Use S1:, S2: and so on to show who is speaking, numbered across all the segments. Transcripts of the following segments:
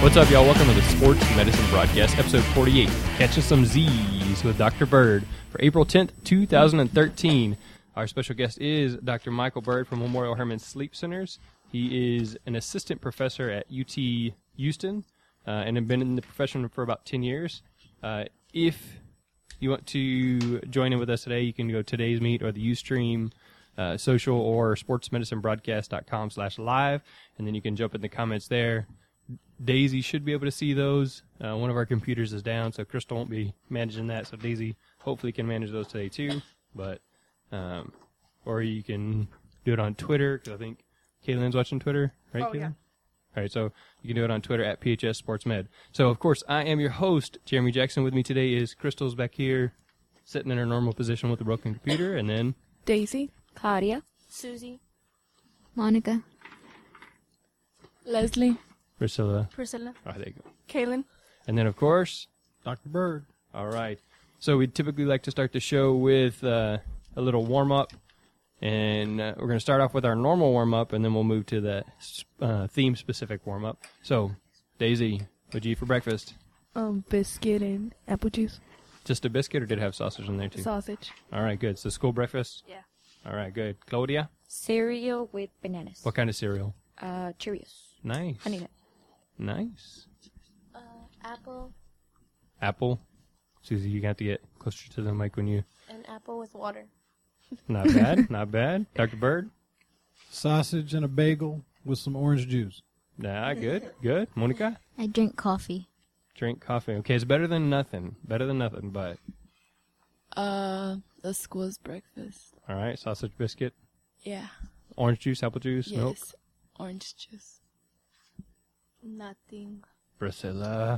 S1: What's up, y'all? Welcome to the Sports Medicine Broadcast, episode 48, Catching Some Z's with Dr. Bird for April 10th, 2013. Our special guest is Dr. Michael Bird from Memorial Hermann Sleep Centers. He is an assistant professor at UT Houston and has been in the profession for about 10 years. If you want to join in with us today, you can go to Today's Meet or the Ustream social or sportsmedicinebroadcast.com/live, and then you can jump in the comments there. Daisy should be able to see those. One of our computers is down, so Crystal won't be managing that. So Daisy hopefully can manage those today too. But or you can do it on Twitter, because I think Kaylin's watching Twitter, right?
S2: Oh,
S1: Kaylin?
S2: yeah.
S1: All right, so you can do it on Twitter at PHS Sports Med. So of course I am your host, Jeremy Jackson. With me today is Crystal's back here, sitting in her normal position with the broken computer, and then
S2: Daisy,
S3: Claudia,
S2: Susie,
S3: Monica,
S2: Leslie,
S1: Priscilla.
S2: Priscilla,
S1: Oh, there you go.
S2: Kaylin.
S1: And then of course
S4: Dr. Bird.
S1: All right. So we typically like to start the show with a little warm-up. And we're going to start off with our normal warm-up, and then we'll move to the theme-specific warm-up. So, Daisy, what'd you eat for breakfast?
S2: Biscuit and apple juice.
S1: Just a biscuit, or did it have sausage in there, too?
S2: Sausage.
S1: All right, good. So, school breakfast?
S2: Yeah.
S1: All right, good. Claudia?
S3: cereal with bananas.
S1: What kind of cereal?
S3: Cheerios.
S1: Nice.
S3: Honey Nut.
S1: Nice.
S5: Apple
S1: Apple? Susie, you're going to have to get closer to the mic when you...
S5: and apple with water.
S1: Not bad, not bad. Dr. Bird?
S4: Sausage and a bagel with some orange juice.
S1: Nah, good, good. Monica?
S3: I drink coffee.
S1: Drink coffee. Okay, it's better than nothing. Better than nothing, but...
S2: The school's breakfast.
S1: All right, sausage biscuit.
S2: Yeah.
S1: Orange juice, apple juice, milk.
S2: Orange juice. Nothing.
S1: Priscilla.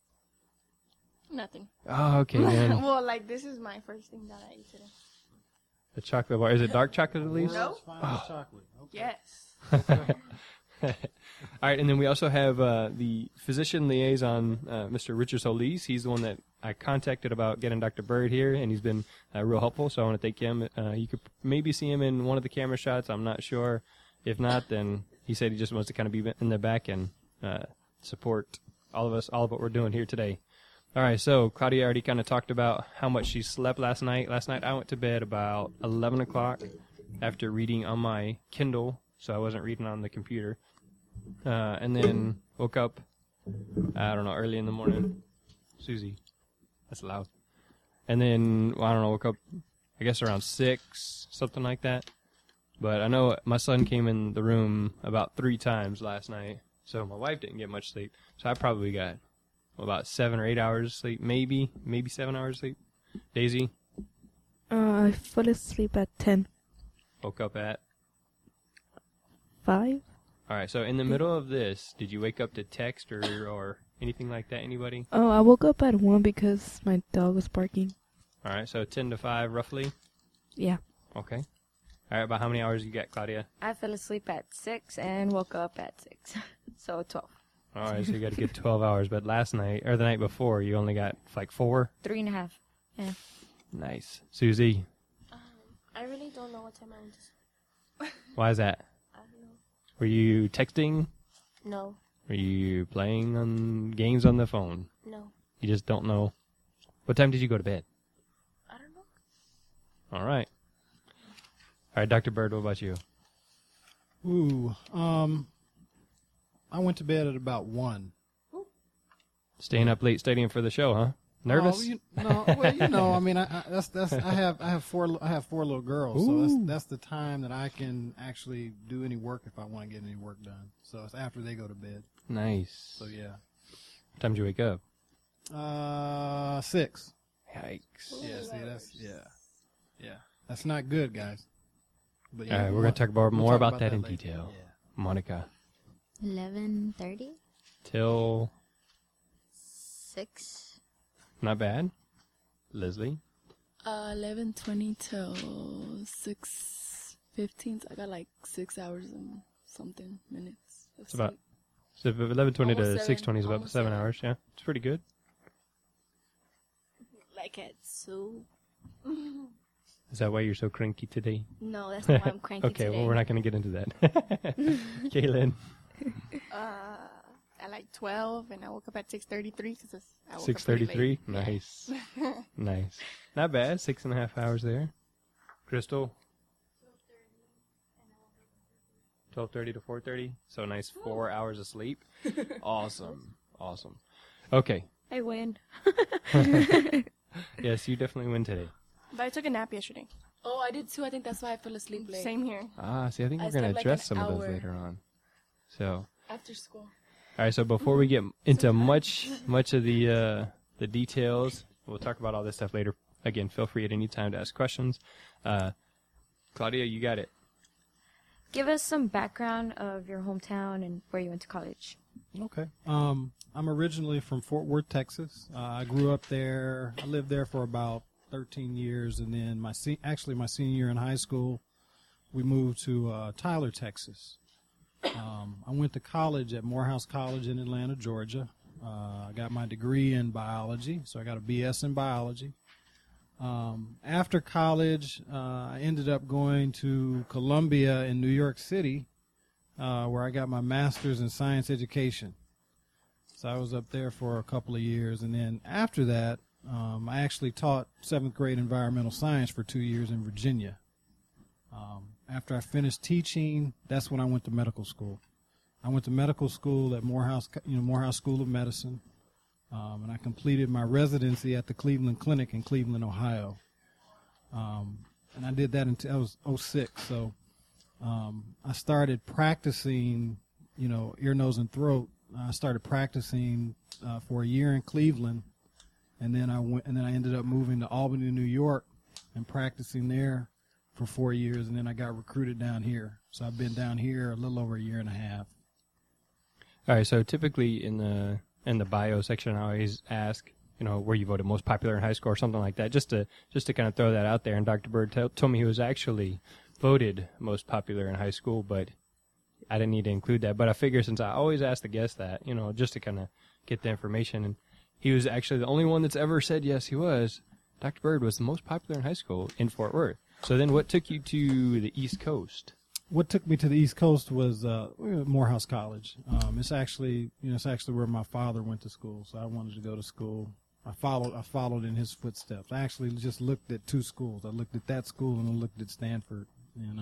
S5: Nothing.
S1: Oh, okay, then.
S5: Well, like, this is my first thing that I ate today.
S1: The chocolate bar. Is it dark chocolate at least?
S5: No.
S4: Chocolate. Okay.
S5: Yes.
S1: All right, and then we also have the physician liaison, Mr. Richard Solis. He's the one that I contacted about getting Dr. Bird here, and he's been real helpful, so I want to thank him. You could maybe see him in one of the camera shots. I'm not sure. If not, then he said he just wants to kind of be in the back and support all of us, all of what we're doing here today. All right, so Claudia already kind of talked about how much she slept last night. Last night I went to bed about 11 o'clock after reading on my Kindle, so I wasn't reading on the computer. And then woke up, I don't know, early in the morning. Susie, that's loud. And then, well, I don't know, woke up, I guess around 6, something like that. But I know my son came in the room about 3 times last night, so my wife didn't get much sleep. So I probably got about 7 or 8 hours of sleep, maybe 7 hours of sleep. Daisy?
S2: I fell asleep at 10.
S1: Woke up at?
S2: 5?
S1: All right, so in the middle of this, did you wake up to text or anything like that, anybody?
S2: Oh, I woke up at 1 because my dog was barking.
S1: All right, so 10 to 5 roughly?
S2: Yeah.
S1: Okay. All right, about how many hours you got, Claudia?
S3: I fell asleep at 6 and woke up at 6. So 12.
S1: All right, so you got to get 12 hours. But last night, or the night before, you only got like 4?
S3: 3.5. Yeah.
S1: Nice. Susie,
S5: I really don't know what time I went to sleep.
S1: why is that?
S5: I don't know.
S1: Were you texting?
S5: No.
S1: Were you playing on games on the phone?
S5: No.
S1: You just don't know. What time did you go to bed?
S5: I don't know.
S1: All right. All right, Dr. Bird, what about you?
S4: Ooh, I went to bed at about 1.
S1: Staying up late studying for the show, huh? Nervous?
S4: Oh, I mean, I have 4 little girls, so that's the time that I can actually do any work if I want to get any work done. So it's after they go to bed.
S1: Nice.
S4: So yeah.
S1: What time did you wake up?
S4: 6.
S1: Yikes.
S4: Yeah, see, yeah. That's not good, guys. But
S1: All right, we're going to talk about
S4: we'll
S1: more
S4: talk
S1: about that
S4: that
S1: in
S4: later.
S1: detail.
S4: Yeah.
S1: Monica.
S3: 11:30.
S1: Till
S3: 6.
S1: not bad. Leslie.
S2: 11:20 till 6:15. So I got like 6 hours and something minutes. Of
S1: It's about
S2: sleep.
S1: so 11:20 to
S5: Almost
S1: 6:20 is about
S5: almost
S1: 7
S5: 7.
S1: hours. Yeah, it's pretty good.
S5: Like at 2.
S1: Is that why you're so cranky today?
S5: No, that's not why I'm cranky
S1: Okay,
S5: today.
S1: well, we're not going to get into that. Kaylin.
S5: at like 12, and I woke up at 6:33 because I woke up pretty
S1: 6:33.
S5: late.
S1: Nice, nice. Not bad. 6.5 hours there. Crystal. 12:30 to 4:30. So nice 4 hours of sleep. Awesome. Okay.
S3: I win.
S1: Yes, you definitely win today.
S5: But I took a nap yesterday.
S2: Oh, I did too. I think that's why I fell asleep late.
S5: Same here.
S1: See, I think
S2: I
S1: we're going to
S2: slept like
S1: address
S2: an
S1: some of those
S2: hour.
S1: later on. So,
S2: After school.
S1: all right. So before we get into much of the details, we'll talk about all this stuff later. Again, feel free at any time to ask questions. Claudia, you got it.
S3: Give us some background of your hometown and where you went to college.
S4: Okay. I'm originally from Fort Worth, Texas. I grew up there. I lived there for about 13 years, and then my senior year in high school, we moved to Tyler, Texas. I went to college at Morehouse College in Atlanta, Georgia. I got my degree in biology, so I got a BS in biology. After college, I ended up going to Columbia in New York City, where I got my master's in science education. So I was up there for a couple of years, and then after that, I actually taught 7th grade environmental science for 2 years in Virginia. After I finished teaching, that's when I went to medical school. I went to medical school at Morehouse School of Medicine, and I completed my residency at the Cleveland Clinic in Cleveland, Ohio. And I did that until I was 06. So I started practicing, ear, nose, and throat. I started practicing for a year in Cleveland, and then I ended up moving to Albany, New York, and practicing there for 4 years, and then I got recruited down here. So I've been down here a little over a year and a half.
S1: All right. So typically in the bio section, I always ask, where you voted most popular in high school or something like that, just to kind of throw that out there. And Dr. Bird told me he was actually voted most popular in high school, but I didn't need to include that. But I figure since I always ask the guests that, just to kind of get the information, and he was actually the only one that's ever said yes, he was. Dr. Bird was the most popular in high school in Fort Worth. So then what took you to the East Coast?
S4: What took me to the East Coast was Morehouse College. It's actually where my father went to school, so I wanted to go to school. I followed in his footsteps. I actually just looked at 2 schools. I looked at that school and I looked at Stanford, and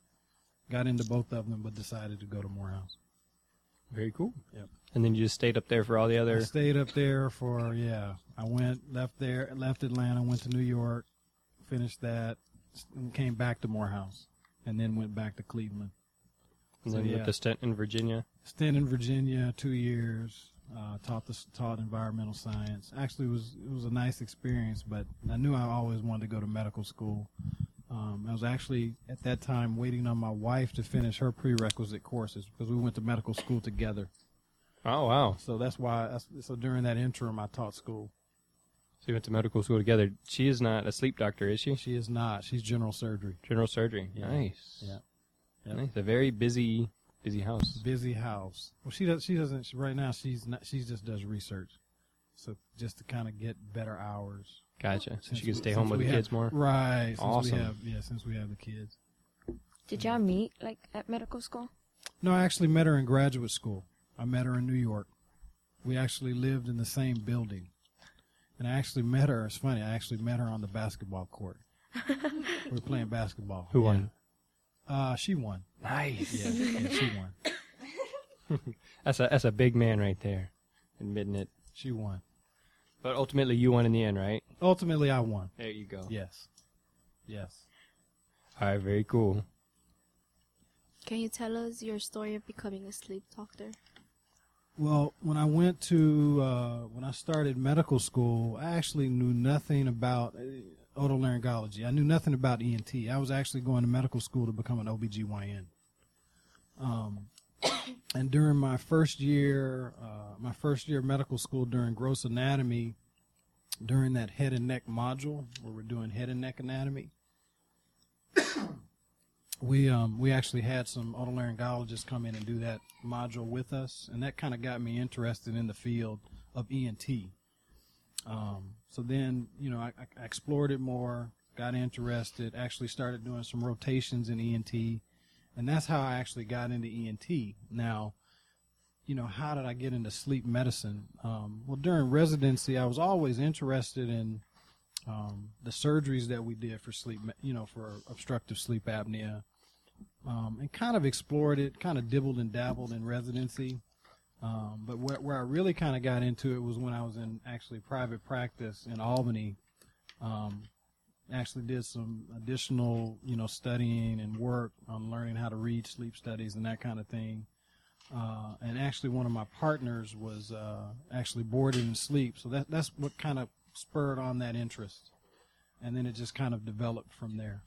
S4: got into both of them, but decided to go to Morehouse.
S1: Very cool.
S4: Yep.
S1: And then you just stayed up there for all the other...
S4: I stayed up there for, I left Atlanta, went to New York, finished that, and came back to Morehouse, and then went back to Cleveland.
S1: And then with the stint in Virginia?
S4: Stint in Virginia, 2 years, taught environmental science. Actually, it was a nice experience, but I knew I always wanted to go to medical school. I was actually, at that time, waiting on my wife to finish her prerequisite courses, because we went to medical school together.
S1: Oh, wow.
S4: So that's why, during that interim, I taught school.
S1: So you went to medical school together. She is not a sleep doctor, is she?
S4: She is not. She's general surgery.
S1: General surgery.
S4: Yeah.
S1: Nice.
S4: Yeah. Yep.
S1: Nice. A very busy house.
S4: Busy house. Well, she doesn't, right now, she just does research. So just to kind of get better hours.
S1: Gotcha. So
S4: Since
S1: she can
S4: we-
S1: stay home
S4: since
S1: with the
S4: we
S1: kids
S4: have-
S1: more?
S4: Right.
S1: Awesome.
S4: Since we have the kids.
S3: Did y'all meet at medical school?
S4: No, I actually met her in graduate school. I met her in New York. We actually lived in the same building. And I actually met her, it's funny, I actually met her on the basketball court. We were playing basketball.
S1: Who won?
S4: She won.
S1: Nice.
S4: Yeah, she won.
S1: That's a big man right there, admitting it.
S4: She won.
S1: But ultimately, you won in the end, right?
S4: Ultimately, I won.
S1: There you go.
S4: Yes. Yes.
S1: All right, very cool.
S5: Can you tell us your story of becoming a sleep doctor?
S4: Well, when I started medical school, I actually knew nothing about otolaryngology. I knew nothing about ENT. I was actually going to medical school to become an OBGYN. And during my first year of medical school, during gross anatomy, during that head and neck module where we're doing head and neck anatomy, we actually had some otolaryngologists come in and do that module with us, and that kind of got me interested in the field of ENT. So then, I explored it more, got interested, actually started doing some rotations in ENT, and that's how I actually got into ENT. Now, how did I get into sleep medicine? Well, during residency, I was always interested in the surgeries that we did for sleep, for obstructive sleep apnea, and kind of explored it, kind of dibbled and dabbled in residency. But where I really kind of got into it was when I was in actually private practice in Albany. Actually did some additional, studying and work on learning how to read sleep studies and that kind of thing. And actually one of my partners was actually boarded in sleep. So that's what kind of spurred on that interest. And then it just kind of developed from there.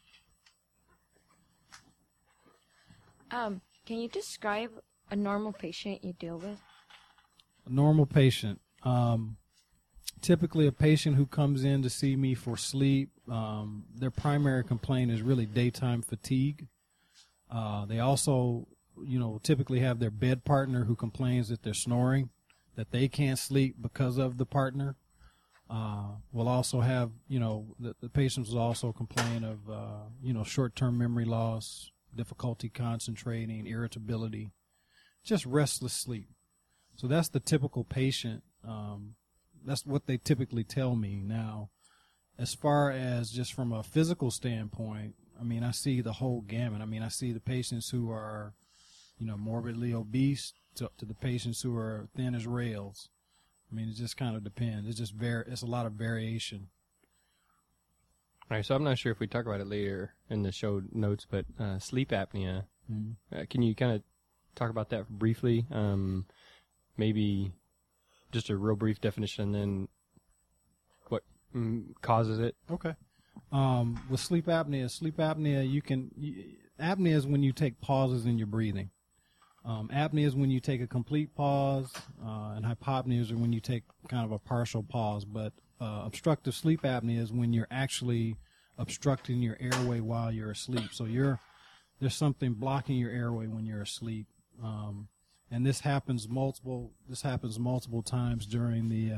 S3: Can you describe a normal patient you deal with?
S4: A normal patient. Typically a patient who comes in to see me for sleep, their primary complaint is really daytime fatigue. They also, typically have their bed partner who complains that they're snoring, that they can't sleep because of the partner. We'll also have, the patients will also complain of, short-term memory loss, difficulty concentrating, irritability, just restless sleep. So that's the typical patient. That's what they typically tell me. Now, as far as just from a physical standpoint, I see the whole gamut. I see the patients who are, morbidly obese to the patients who are thin as rails. It just kind of depends. It's just it's a lot of variation.
S1: All right, so I'm not sure if we talk about it later in the show notes, but sleep apnea.
S4: Mm-hmm.
S1: Can you kind of talk about that briefly? Maybe just a real brief definition, and then what causes it?
S4: Okay. With sleep apnea, apnea is when you take pauses in your breathing. Apnea is when you take a complete pause, and hypopnea is when you take kind of a partial pause. But obstructive sleep apnea is when you're actually obstructing your airway while you're asleep. So there's something blocking your airway when you're asleep. And this happens multiple times during the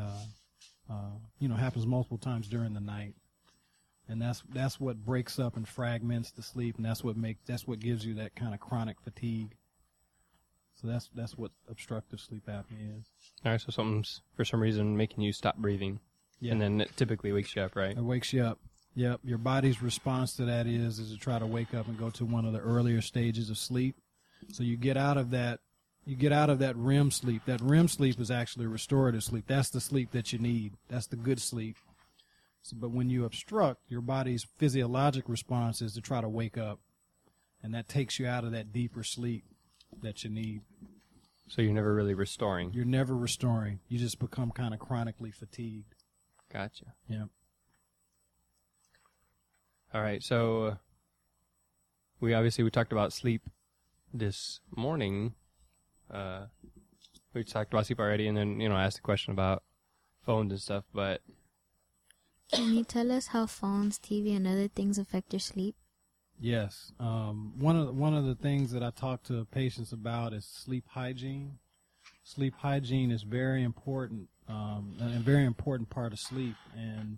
S4: night, and that's what breaks up and fragments the sleep, and that's what gives you that kind of chronic fatigue. So that's what obstructive sleep apnea is.
S1: All right, so something's for some reason making you stop breathing, and then it typically wakes you up, right?
S4: It wakes you up. Yep. Your body's response to that is to try to wake up and go to one of the earlier stages of sleep. So you get out of that. You get out of that REM sleep. That REM sleep is actually restorative sleep. That's the sleep that you need. That's the good sleep. So, but when you obstruct, your body's physiologic response is to try to wake up, and that takes you out of that deeper sleep that you need.
S1: So you're never really restoring.
S4: You're never restoring. You just become kind of chronically fatigued.
S1: Gotcha.
S4: Yeah.
S1: All right, so we talked about sleep this morning. We talked about sleep already, and then asked a question about phones and stuff. But
S5: can you tell us how phones, TV, and other things affect your sleep?
S4: Yes. One of the things that I talk to patients about is sleep hygiene. Sleep hygiene is very important, and a very important part of sleep. And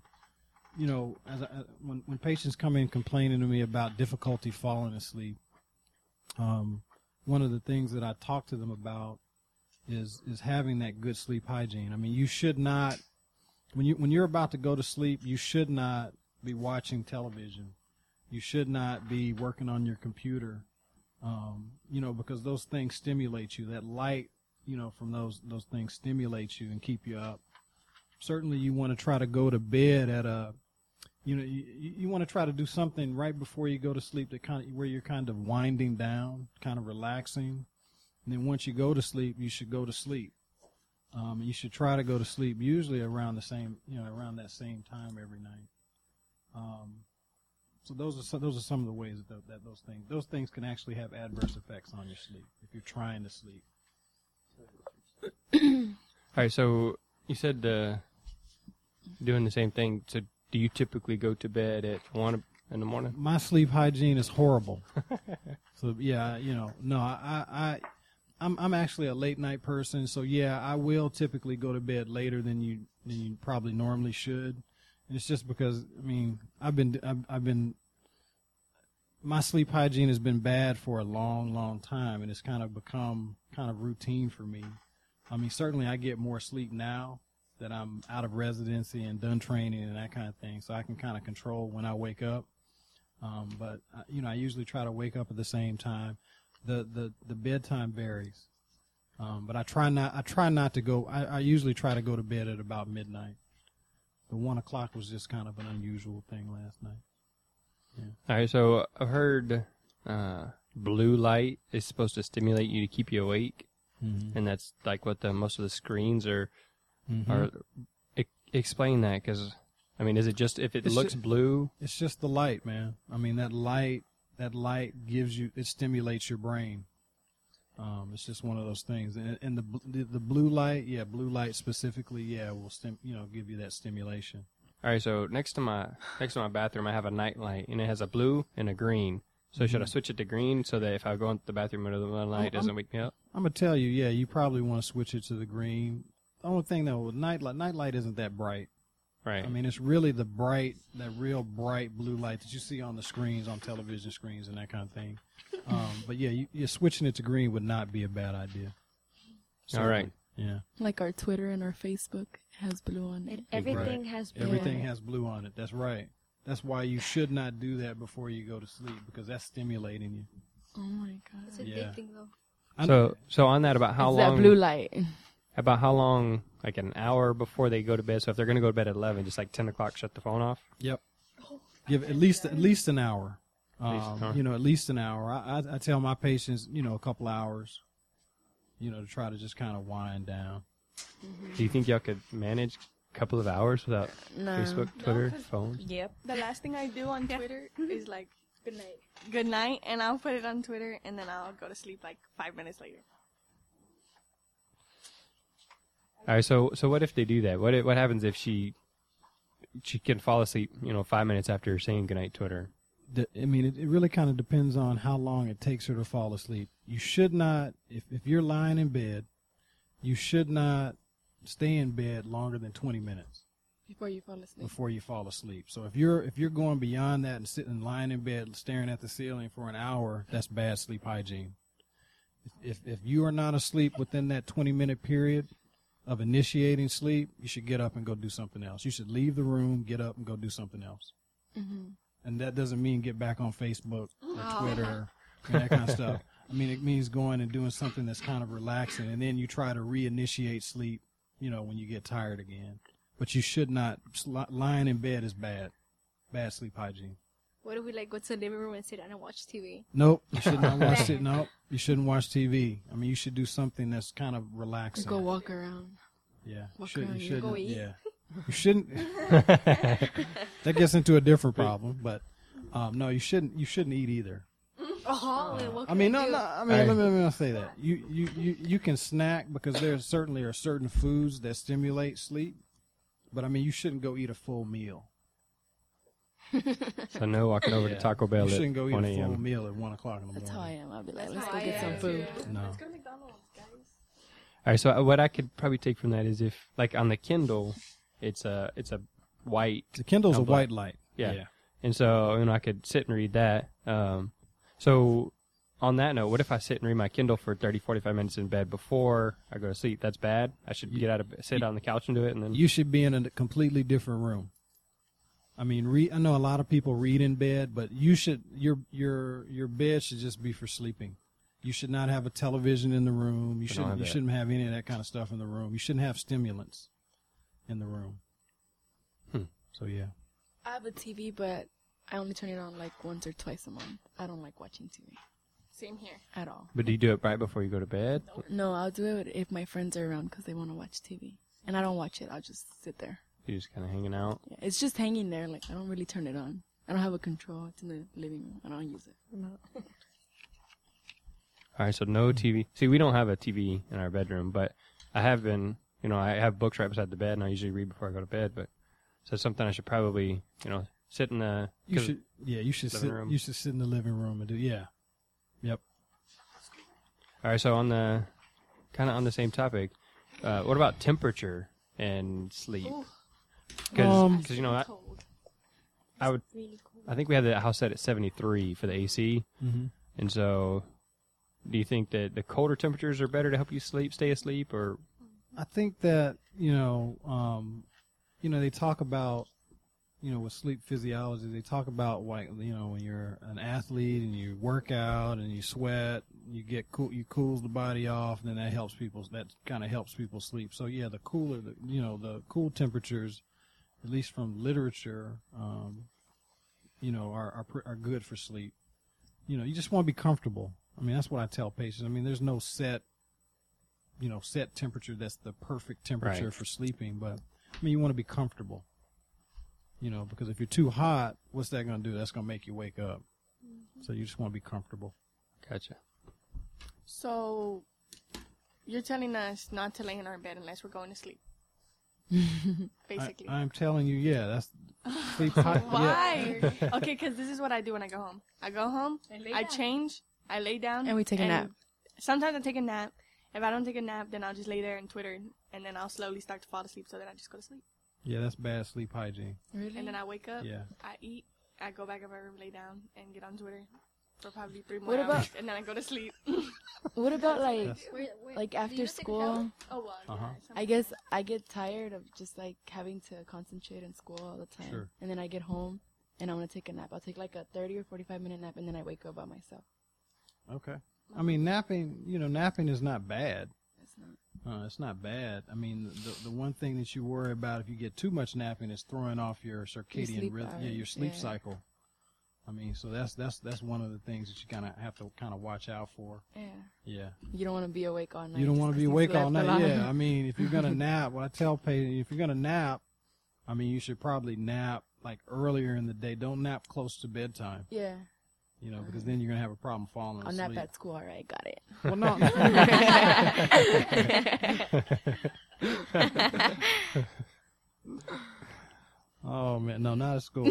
S4: when patients come in complaining to me about difficulty falling asleep, one of the things that I talk to them about is having that good sleep hygiene. You should not, when you're about to go to sleep, you should not be watching television. You should not be working on your computer, because those things stimulate you. That light, from those things stimulates you and keep you up. Certainly, you want to try to go to bed at you want to try to do something right before you go to sleep where you're kind of winding down, kind of relaxing. And then once you go to sleep, you should go to sleep. You should try to go to sleep usually around that same time every night. So those are some of the ways that those things can actually have adverse effects on your sleep if you're trying to sleep.
S1: All right, so you said doing the same thing. So do you typically go to bed at 1 in the morning?
S4: My sleep hygiene is horrible. So yeah, I'm actually a late night person. So yeah, I will typically go to bed later than you probably normally should. And it's just because I've been my sleep hygiene has been bad for a long, long time, and it's kind of become kind of routine for me. I mean, certainly I get more sleep now that I'm out of residency and done training and that kind of thing, so I can kind of control when I wake up. But I usually try to wake up at the same time. The bedtime varies, but I try not to go. I usually try to go to bed at about midnight. The 1 o'clock was just kind of an unusual thing last night. Yeah.
S1: All right, so I've heard blue light is supposed to stimulate you to keep you awake, and that's like what most of the screens are. Explain that, because I mean, is it just if it looks blue?
S4: It's just the light, man. I mean, that light gives you, it stimulates your brain. It's just one of those things. And the blue light, blue light specifically, will give you that stimulation.
S1: All right, so next to my bathroom, I have a night light, and it has a blue and a green. So should I switch it to green so that if I go into the bathroom in the middle of the night, it doesn't wake me up?
S4: I'm gonna tell you, you probably want to switch it to the green. The only thing though, with night light isn't that bright.
S1: Right.
S4: I mean, it's really that real bright blue light that you see on the screens, on television screens, and that kind of thing. But you're switching it to green would not be a bad idea.
S1: All right.
S4: Yeah.
S2: Like our Twitter and our Facebook has blue on it.
S3: Everything has blue.
S4: Everything has blue on it. That's right. That's why you should not do that before you go to sleep, because that's stimulating you.
S2: Oh my god.
S5: It's addicting though.
S1: So on that, about how
S2: It's
S1: long?
S2: that blue light.
S1: About how long? Like an hour before they go to bed. So if they're going to go to bed at 11, just like 10 o'clock, shut the phone off.
S4: Yep. Give at least an hour.
S1: At
S4: least an hour. I tell my patients, a couple hours. To try to just kind of wind down.
S1: Do you think y'all could manage a couple of hours without
S2: No.
S1: Facebook, Twitter, phone?
S3: Yep.
S5: The last thing I do on Twitter is like good night, and I'll put it on Twitter, and then I'll go to sleep like 5 minutes later.
S1: All right, so what if they do that? What happens if she can fall asleep, 5 minutes after saying goodnight to her?
S4: It really kind of depends on how long it takes her to fall asleep. You should not, if you're lying in bed, you should not stay in bed longer than 20 minutes
S2: Before you fall asleep.
S4: So if you're going beyond that and sitting lying in bed staring at the ceiling for an hour, that's bad sleep hygiene. If you are not asleep within that 20-minute period of initiating sleep, you should get up and go do something else. You should leave the room, get up, and go do something else. And that doesn't mean get back on Facebook or Twitter and that kind of stuff. It means going and doing something that's kind of relaxing, and then you try to reinitiate sleep, when you get tired again. But you should not, lying in bed is bad sleep hygiene.
S5: What if we go to the living room and sit down and watch TV?
S4: Nope, you should not watch it. Nope, you shouldn't watch TV. You should do something that's kind of relaxing.
S2: Go walk around.
S4: Yeah,
S2: Walk
S4: you
S2: around,
S4: shouldn't.
S5: go eat.
S4: Yeah, you shouldn't. That gets into a different problem, but no, you shouldn't eat either.
S5: What
S4: Let me not say that. You can snack, because there certainly are certain foods that stimulate sleep, but you shouldn't go eat a full meal.
S1: So no walking over to Taco Bell
S4: You
S1: at
S4: shouldn't go eat
S1: 1
S4: a full
S1: a.m.
S4: meal at 1 o'clock in the
S2: That's how I
S4: morning.
S2: am. I'll be like, let's go get some food.
S4: No.
S5: Let's go to McDonald's, guys.
S1: All right, so what I could probably take from that is if, like on the Kindle, it's a white.
S4: The Kindle's a
S1: tablet.
S4: white light.
S1: Yeah. And so I could sit and read that. So on that note, what if I sit and read my Kindle for 30, 45 minutes in bed before I go to sleep? That's bad. I should sit on the couch and do it, and then
S4: You should be in a completely different room. I know a lot of people read in bed, but you should your bed should just be for sleeping. You should not have a television in the room. You shouldn't have any of that kind of stuff in the room. You shouldn't have stimulants in the room. So yeah.
S2: I have a TV, but I only turn it on once or twice a month. I don't like watching TV
S5: Same here.
S2: at all.
S1: But do you do it right before you go to bed?
S2: No, I'll do it if my friends are around because they want to watch TV. And I don't watch it. I'll just sit there.
S1: You're just kind of hanging out.
S2: Yeah, it's just hanging there. I don't really turn it on. I don't have a control. It's in the living room. I don't use it.
S1: All right, so no TV. See, we don't have a TV in our bedroom, but I have been, I have books right beside the bed, and I usually read before I go to bed. But so it's something I should probably, sit in the.
S4: You should
S1: living room.
S4: You should sit in the living room and do. Yeah. Yep.
S1: All right, so on the same topic, what about temperature and sleep? Because I think we had the house set at 73 for the AC, and so do you think that the colder temperatures are better to help you stay asleep, or
S4: I think that they talk about with sleep physiology. They talk about like when you're an athlete and you work out and you sweat, you get cool, you cools the body off, and then that helps people. That kind of helps people sleep. So yeah, the cooler, the cool temperatures, at least from literature, are good for sleep. You just want to be comfortable. I mean, that's what I tell patients. I mean, there's no set temperature that's the perfect temperature for sleeping, but I mean, you want to be comfortable. Because if you're too hot, what's that going to do? That's going to make you wake up. Mm-hmm. So you just want to be comfortable.
S1: Gotcha.
S5: So you're telling us not to lay in our bed unless we're going to sleep. Basically.
S4: I'm telling you, yeah, that's sleep hot.
S5: Why? Yeah. Okay, because this is what I do when I go home. I go home, I change, I lay down.
S2: And we take a nap.
S5: Sometimes I take a nap. If I don't take a nap, then I'll just lay there and Twitter, and then I'll slowly start to fall asleep, so then I just go to sleep.
S4: Yeah, that's bad sleep hygiene.
S2: Really?
S5: And then I wake up,
S4: yeah.
S5: I eat, I go back in my room, lay down, and get on Twitter for probably 3 more hours, and then I go to sleep.
S2: What about like after school?
S5: Oh, well,
S4: Uh-huh.
S5: yeah,
S2: I guess I get tired of just like having to concentrate in school all the time.
S4: Sure.
S2: And then I get home and I want to take a nap. I'll take like a 30 or 45-minute nap and then I wake up by myself.
S4: Okay. I mean, napping is not bad.
S2: It's not.
S4: It's not bad. I mean, the one thing that you worry about if you get too much napping is throwing off your circadian rhythm, your sleep cycle. I mean, so that's one of the things that you kind of have to kind of watch out for.
S2: Yeah.
S4: Yeah.
S2: You don't want to be awake all night.
S4: You don't want to be awake all night. Yeah. I
S2: mean,
S4: mean, if you're gonna nap, what I tell patients, if you're gonna nap, I mean, you should probably nap like earlier in the day. Don't nap close to bedtime.
S2: yeah.
S4: Because then you're gonna have a problem falling
S2: I'll
S4: asleep.
S2: nap at school. All right, got it.
S4: Well, no. Oh man, no, not at school.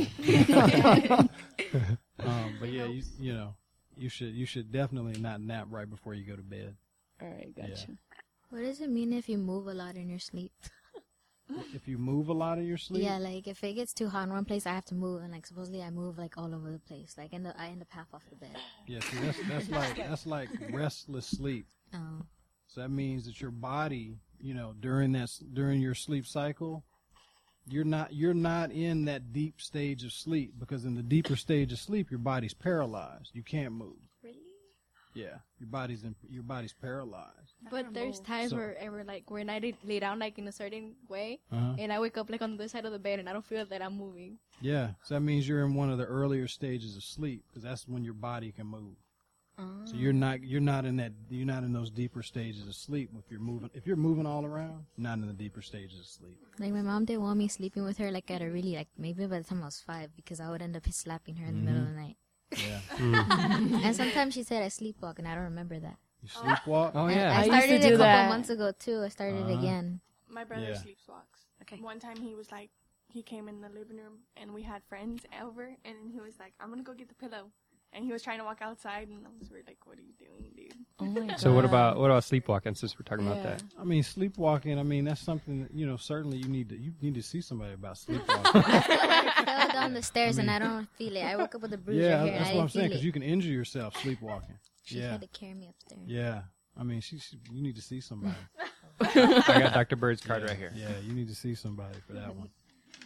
S4: But yeah, you should definitely not nap right before you go to bed.
S2: All right, gotcha.
S6: What does it mean if you move a lot in your sleep?
S4: If you move a lot in your sleep,
S6: Yeah, like if it gets too hot in one place, I have to move, and like supposedly I move like all over the place, like I end up half off the bed.
S4: yeah, see, that's like restless sleep.
S6: Oh,
S4: So that means that your body, during your sleep cycle, you're not in that deep stage of sleep, because in the deeper stage of sleep, your body's paralyzed. You can't move.
S6: really?
S4: Yeah, your body's paralyzed.
S7: But there's times
S4: So-
S7: where like when I lay down like in a certain way,
S4: Uh-huh.
S7: and I wake up like on the other side of the bed, and I don't feel that I'm moving.
S4: Yeah, so that means you're in one of the earlier stages of sleep, because that's when your body can move. So you're not in those deeper stages of sleep. If you're moving all around, not in the deeper stages of sleep.
S6: Like my mom didn't want me sleeping with her like at a really like maybe by the time I was 5, because I would end up slapping her in the middle of the night.
S4: Yeah,
S6: And sometimes she said I sleepwalk, and I don't remember that.
S4: you sleepwalk.
S1: Oh
S6: And
S1: yeah.
S6: I
S2: I used to
S6: started
S2: do
S6: it a couple
S2: that.
S6: months ago too. I started it again.
S5: My brother
S4: Yeah.
S5: sleepwalks.
S6: Okay.
S5: One time he came in the living room and we had friends over, and then he was like, "I'm gonna go get the pillow," and he was trying to walk outside, and we're like, "What are you doing, dude?"
S2: Oh my god.
S1: So what about sleepwalking? Since we're talking about that,
S4: I mean, sleepwalking. I mean, that's something that, certainly you need to see somebody about sleepwalking.
S6: I fell down the stairs and I don't feel it. I woke up with a bruise
S4: Yeah,
S6: right here, and
S4: that's
S6: I
S4: what I'm
S6: didn't
S4: saying,
S6: feel
S4: because
S6: it.
S4: you can injure yourself sleepwalking.
S6: She
S4: Yeah,
S6: had to carry me upstairs.
S4: yeah. I mean, you need to see somebody.
S1: I got Dr. Bird's card right here.
S4: Yeah, you need to see somebody for that one.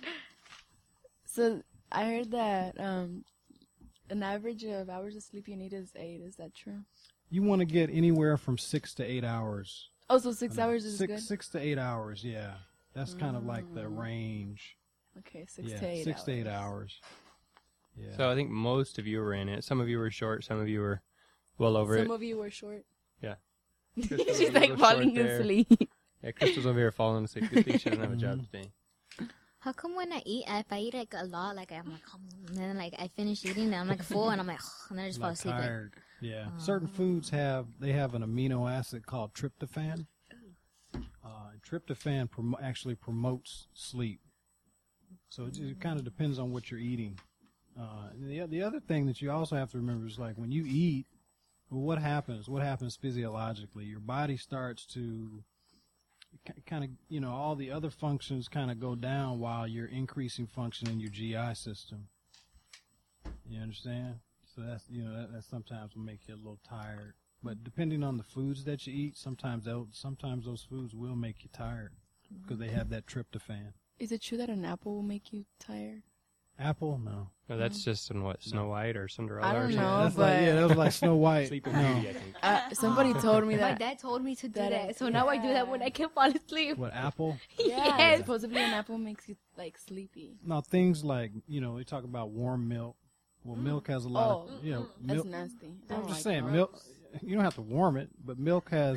S2: So I heard that an average of hours of sleep you need is 8. Is that true?
S4: You want to get anywhere from 6 to 8 hours.
S2: Oh, so 6 hours is good?
S4: 6 to 8 hours, yeah. That's kind of like the range.
S2: Okay, 6
S4: Yeah,
S2: to 8
S4: 6
S2: hours.
S4: to 8 hours. Yeah.
S1: So I think most of you were in it. Some of you were short. Some of you were well over
S2: Some
S1: it.
S2: of you were short.
S1: Yeah.
S2: She's like falling asleep.
S1: Yeah, Crystal's over here falling asleep. Good thing she doesn't have a job today.
S6: How come when I eat, if I eat like a lot, like I'm like, and then like I finish eating, and I'm like full, and I'm like, and then I just fall
S4: Like
S6: asleep. Like,
S4: tired. Yeah. Certain foods have an amino acid called tryptophan. Tryptophan actually promotes sleep. So it kind of depends on what you're eating. The other thing that you also have to remember is like when you eat, well, what happens? What happens physiologically? Your body starts to kind of, all the other functions kind of go down while you're increasing function in your GI system. You understand? So that's, that sometimes will make you a little tired. But depending on the foods that you eat, sometimes those foods will make you tired because they have that tryptophan.
S2: Is it true that an apple will make you tired?
S4: Apple, no.
S1: No, that's just in what, Snow White or Cinderella
S2: I
S1: or
S2: don't
S1: something?
S2: know.
S4: That's
S2: but-
S4: that was like Snow White.
S1: Sleeping
S4: No.
S1: Beauty, I think.
S2: Somebody told me
S7: My
S2: that.
S7: dad told me to do
S2: that
S7: that,
S2: is-
S7: so now I do that when I can't fall asleep.
S4: What, apple?
S2: Yeah,
S7: Yes.
S2: supposedly an apple makes you like sleepy.
S4: No, things like, they talk about warm milk. Well, milk has a lot of,
S2: That's
S4: milk.
S2: nasty. I
S4: I'm
S2: don't
S4: just
S2: like
S4: saying,
S2: that.
S4: milk. You don't have to warm it, but milk has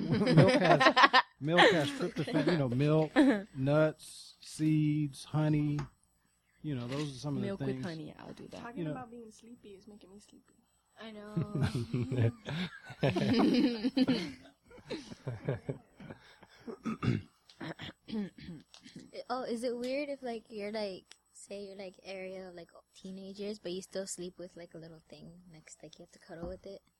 S4: tryptophan. Milk, nuts, seeds, honey. Those are some of
S2: Milk
S4: the
S2: with
S4: things.
S2: honey. I'll do that.
S5: Talking
S4: You know-
S5: about being sleepy is making me sleepy.
S7: I know.
S6: Oh, is it weird if like you're like, say you're like area of like teenagers, but you still sleep with like a little thing next, like you have to cuddle with it?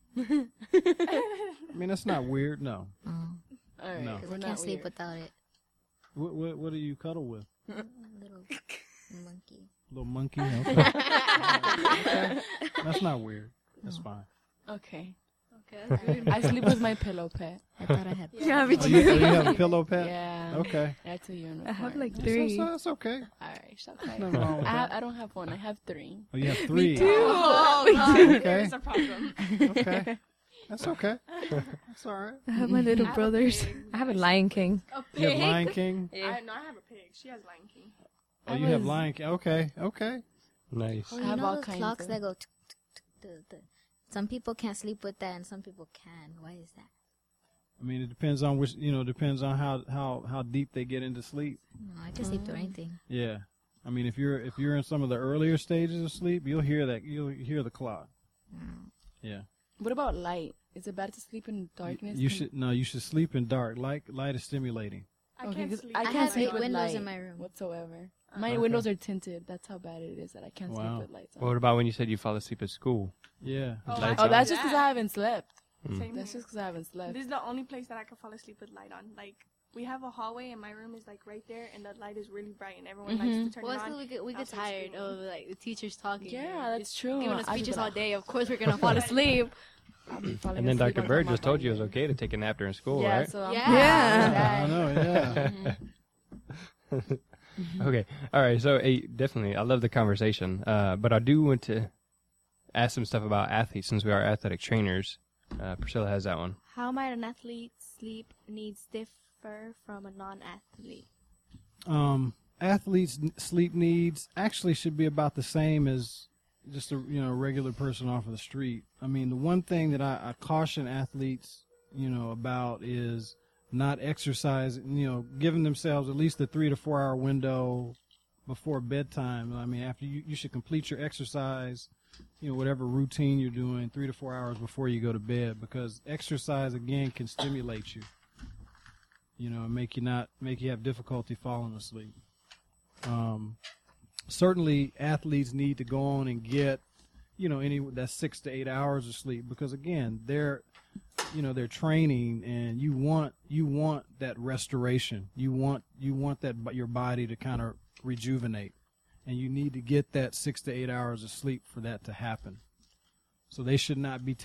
S4: I mean, that's not weird. No.
S6: Oh,
S2: All right,
S4: No.
S6: because
S2: we're
S6: I
S2: not
S6: can't sleep
S2: weird.
S6: without it.
S4: What do you cuddle with?
S6: A little monkey.
S4: Little monkey? Okay. Okay. That's not weird. That's fine.
S2: Okay.
S7: Okay, that's good.
S2: I sleep with my pillow pet.
S6: I thought I had.
S7: Yeah, me
S4: Oh, you have a pillow pet?
S2: Yeah.
S4: Okay.
S2: That's a unicorn.
S7: I have like
S4: That's,
S7: 3.
S4: that's okay.
S2: All right, shut up.
S4: Nothing wrong with that.
S2: I don't have one. I have 3.
S4: Oh, you have 3.
S5: Oh, God,
S4: Okay.
S5: there's a problem.
S4: Okay. That's okay. That's all right.
S7: I have my little brothers. I have a Lion King.
S4: You have Lion King?
S5: I have a pig. She has Lion King.
S4: Oh, you have Lion King. Okay. Okay.
S1: Nice.
S6: Oh,
S2: I
S6: you
S2: have
S6: know
S2: all
S6: those
S2: kinds
S6: clocks
S2: of-
S6: that go. Some people can't sleep with that, and some people can. Why is that?
S4: I mean, it depends on depends on how deep they get into sleep.
S6: No, I can sleep through anything.
S4: Yeah. I mean, if you're in some of the earlier stages of sleep, you'll hear the clock. Yeah.
S2: What about light? Is it bad to sleep in darkness?
S4: You should sleep in dark. Light is stimulating.
S5: I
S2: Okay,
S5: can't
S2: 'cause
S5: sleep.
S2: I
S6: I
S2: can't
S6: have
S2: sleep
S6: 8
S2: with
S6: windows
S2: light
S6: in my room.
S2: whatsoever. My
S4: Okay.
S2: windows are tinted. That's how bad it is that I can't
S4: Wow.
S2: sleep with lights on.
S1: What about when you said you fall asleep at school?
S4: Yeah.
S5: Oh,
S1: Lights
S2: Oh,
S1: on?
S2: that's just because I haven't slept.
S5: Same
S2: That's
S5: here.
S2: just because I haven't slept.
S5: This is the only place that I can fall asleep with light on. Like, we have a hallway and my room is like right there and the light is really bright and everyone likes to turn
S7: Well,
S5: it
S7: it's
S5: on.
S7: 'cause we get
S5: outside
S7: tired
S5: school.
S7: of like the teachers talking.
S2: Yeah,
S7: and
S2: that's true.
S7: Giving us
S2: I'd be
S7: speeches
S2: like-
S7: all day. Of course, we're gonna fall asleep.
S2: I'll be falling
S1: And then
S2: asleep
S1: Dr.
S2: on
S1: Bird
S2: my
S1: just told you it was
S2: bed.
S1: okay to take a nap during school,
S2: Yeah,
S1: right?
S2: so I'm
S7: Yeah.
S4: I know, yeah.
S1: Okay. All right. So, definitely, I love the conversation. But I do want to ask some stuff about athletes since we are athletic trainers. Priscilla has that one.
S7: How might an athlete's sleep needs differ from a non-athlete?
S4: Athletes' sleep needs actually should be about the same as just a regular person off of the street. I mean, the one thing that I caution athletes, about is not exercising. Giving themselves at least a 3 to 4 hour window before bedtime. I mean, after you should complete your exercise, whatever routine you're doing, 3 to 4 hours before you go to bed, because exercise again can stimulate you. And make you have difficulty falling asleep. Certainly athletes need to go on and get, that's 6 to 8 hours of sleep, because again, they're training, and you want that restoration. You want that your body to kind of rejuvenate, and you need to get that 6 to 8 hours of sleep for that to happen. So they should not be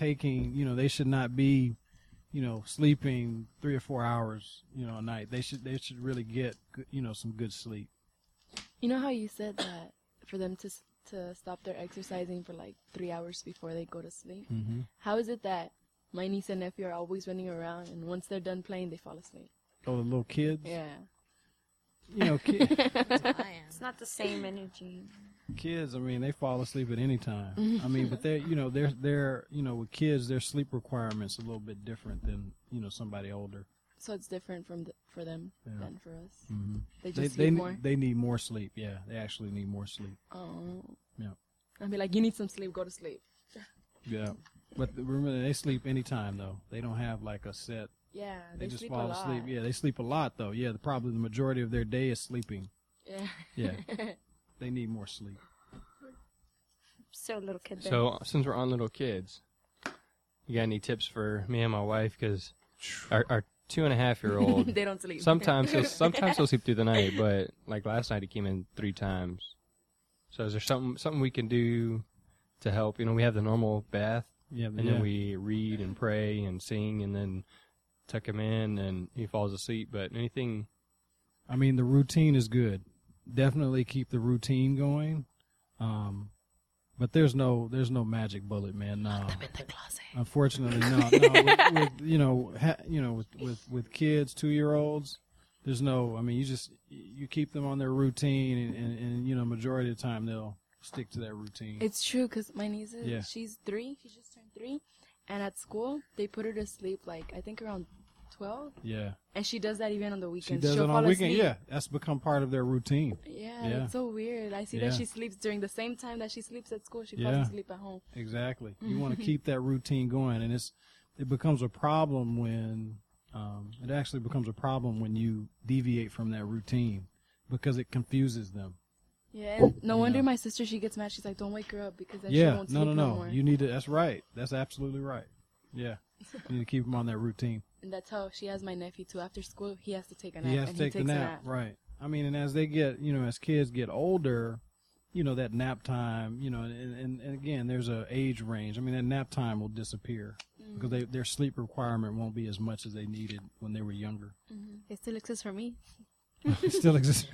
S4: sleeping 3 or 4 hours, a night. They should really get, some good sleep.
S2: You know how you said that for them to stop their exercising for like 3 hours before they go to sleep?
S4: Mm-hmm.
S2: How is it that my niece and nephew are always running around and once they're done playing, they fall asleep?
S4: Oh, the little kids.
S2: Yeah.
S3: It's not the same energy.
S4: Kids, I mean, they fall asleep at any time. I mean, but they're with kids, their sleep requirements a little bit different than, somebody older.
S2: So it's different for them
S4: Yeah.
S2: than for us.
S4: Mm-hmm.
S2: They just sleep more.
S4: They need more sleep. Yeah, they actually need more sleep.
S2: Oh.
S4: Yeah.
S2: I'd be like, you need some sleep, go to sleep.
S4: Yeah. But remember, they sleep anytime, though. They don't have like a set.
S2: Yeah,
S4: They just
S2: sleep
S4: fall
S2: a lot.
S4: asleep. Yeah, they sleep a lot, though. Yeah, probably the majority of their day is sleeping.
S2: Yeah.
S4: Yeah. They need more sleep.
S3: Still a little kid then.
S1: So, since we're on little kids, you got any tips for me and my wife? Because our 2.5-year-old,
S2: They don't sleep.
S1: sometimes he'll sleep through the night, but like last night he came in 3 times. So is there something we can do to help? We have the normal bath
S4: Yeah,
S1: and then we read and pray and sing, and then tuck him in, and he falls asleep. But anything,
S4: I mean, the routine is good. Definitely keep the routine going. But there's no magic bullet, man. No.
S2: Lock them in the closet.
S4: Unfortunately, no. With kids, 2-year-olds, there's no. I mean, you keep them on their routine, and majority of the time they'll stick to that routine.
S2: It's true because my niece,
S4: Yeah.
S2: she's 3. She just turned 3, and at school they put her to sleep like I think around 12,
S4: Yeah,
S2: and she does that even on the
S4: she
S2: weekends.
S4: does
S2: She'll
S4: it
S2: fall
S4: on weekend.
S2: asleep.
S4: Yeah, that's become part of their routine.
S2: Yeah, it's so weird. I see that
S4: Yeah.
S2: she sleeps during the same time that she sleeps at school. She
S4: Yeah.
S2: falls asleep at home.
S4: Exactly. You want to keep that routine going, and it becomes a problem when it actually becomes a problem when you deviate from that routine because it confuses them.
S2: Yeah, and no wonder
S4: Yeah.
S2: my sister, she gets mad. She's like, "Don't wake her up because then she
S4: Yeah,
S2: won't sleep no
S4: no.
S2: more."
S4: You need to. That's right. That's absolutely right. Yeah, you need to keep them on that routine.
S2: And that's how she has my nephew too. After school, he has to take a nap.
S4: He has to
S2: and
S4: take
S2: he
S4: the
S2: takes
S4: nap,
S2: a nap.
S4: right? I mean, and as they get, as kids get older, that nap time, and again, there's a age range. I mean, that nap time will disappear because their sleep requirement won't be as much as they needed when they were younger.
S7: It still exists for me.
S4: It still exists.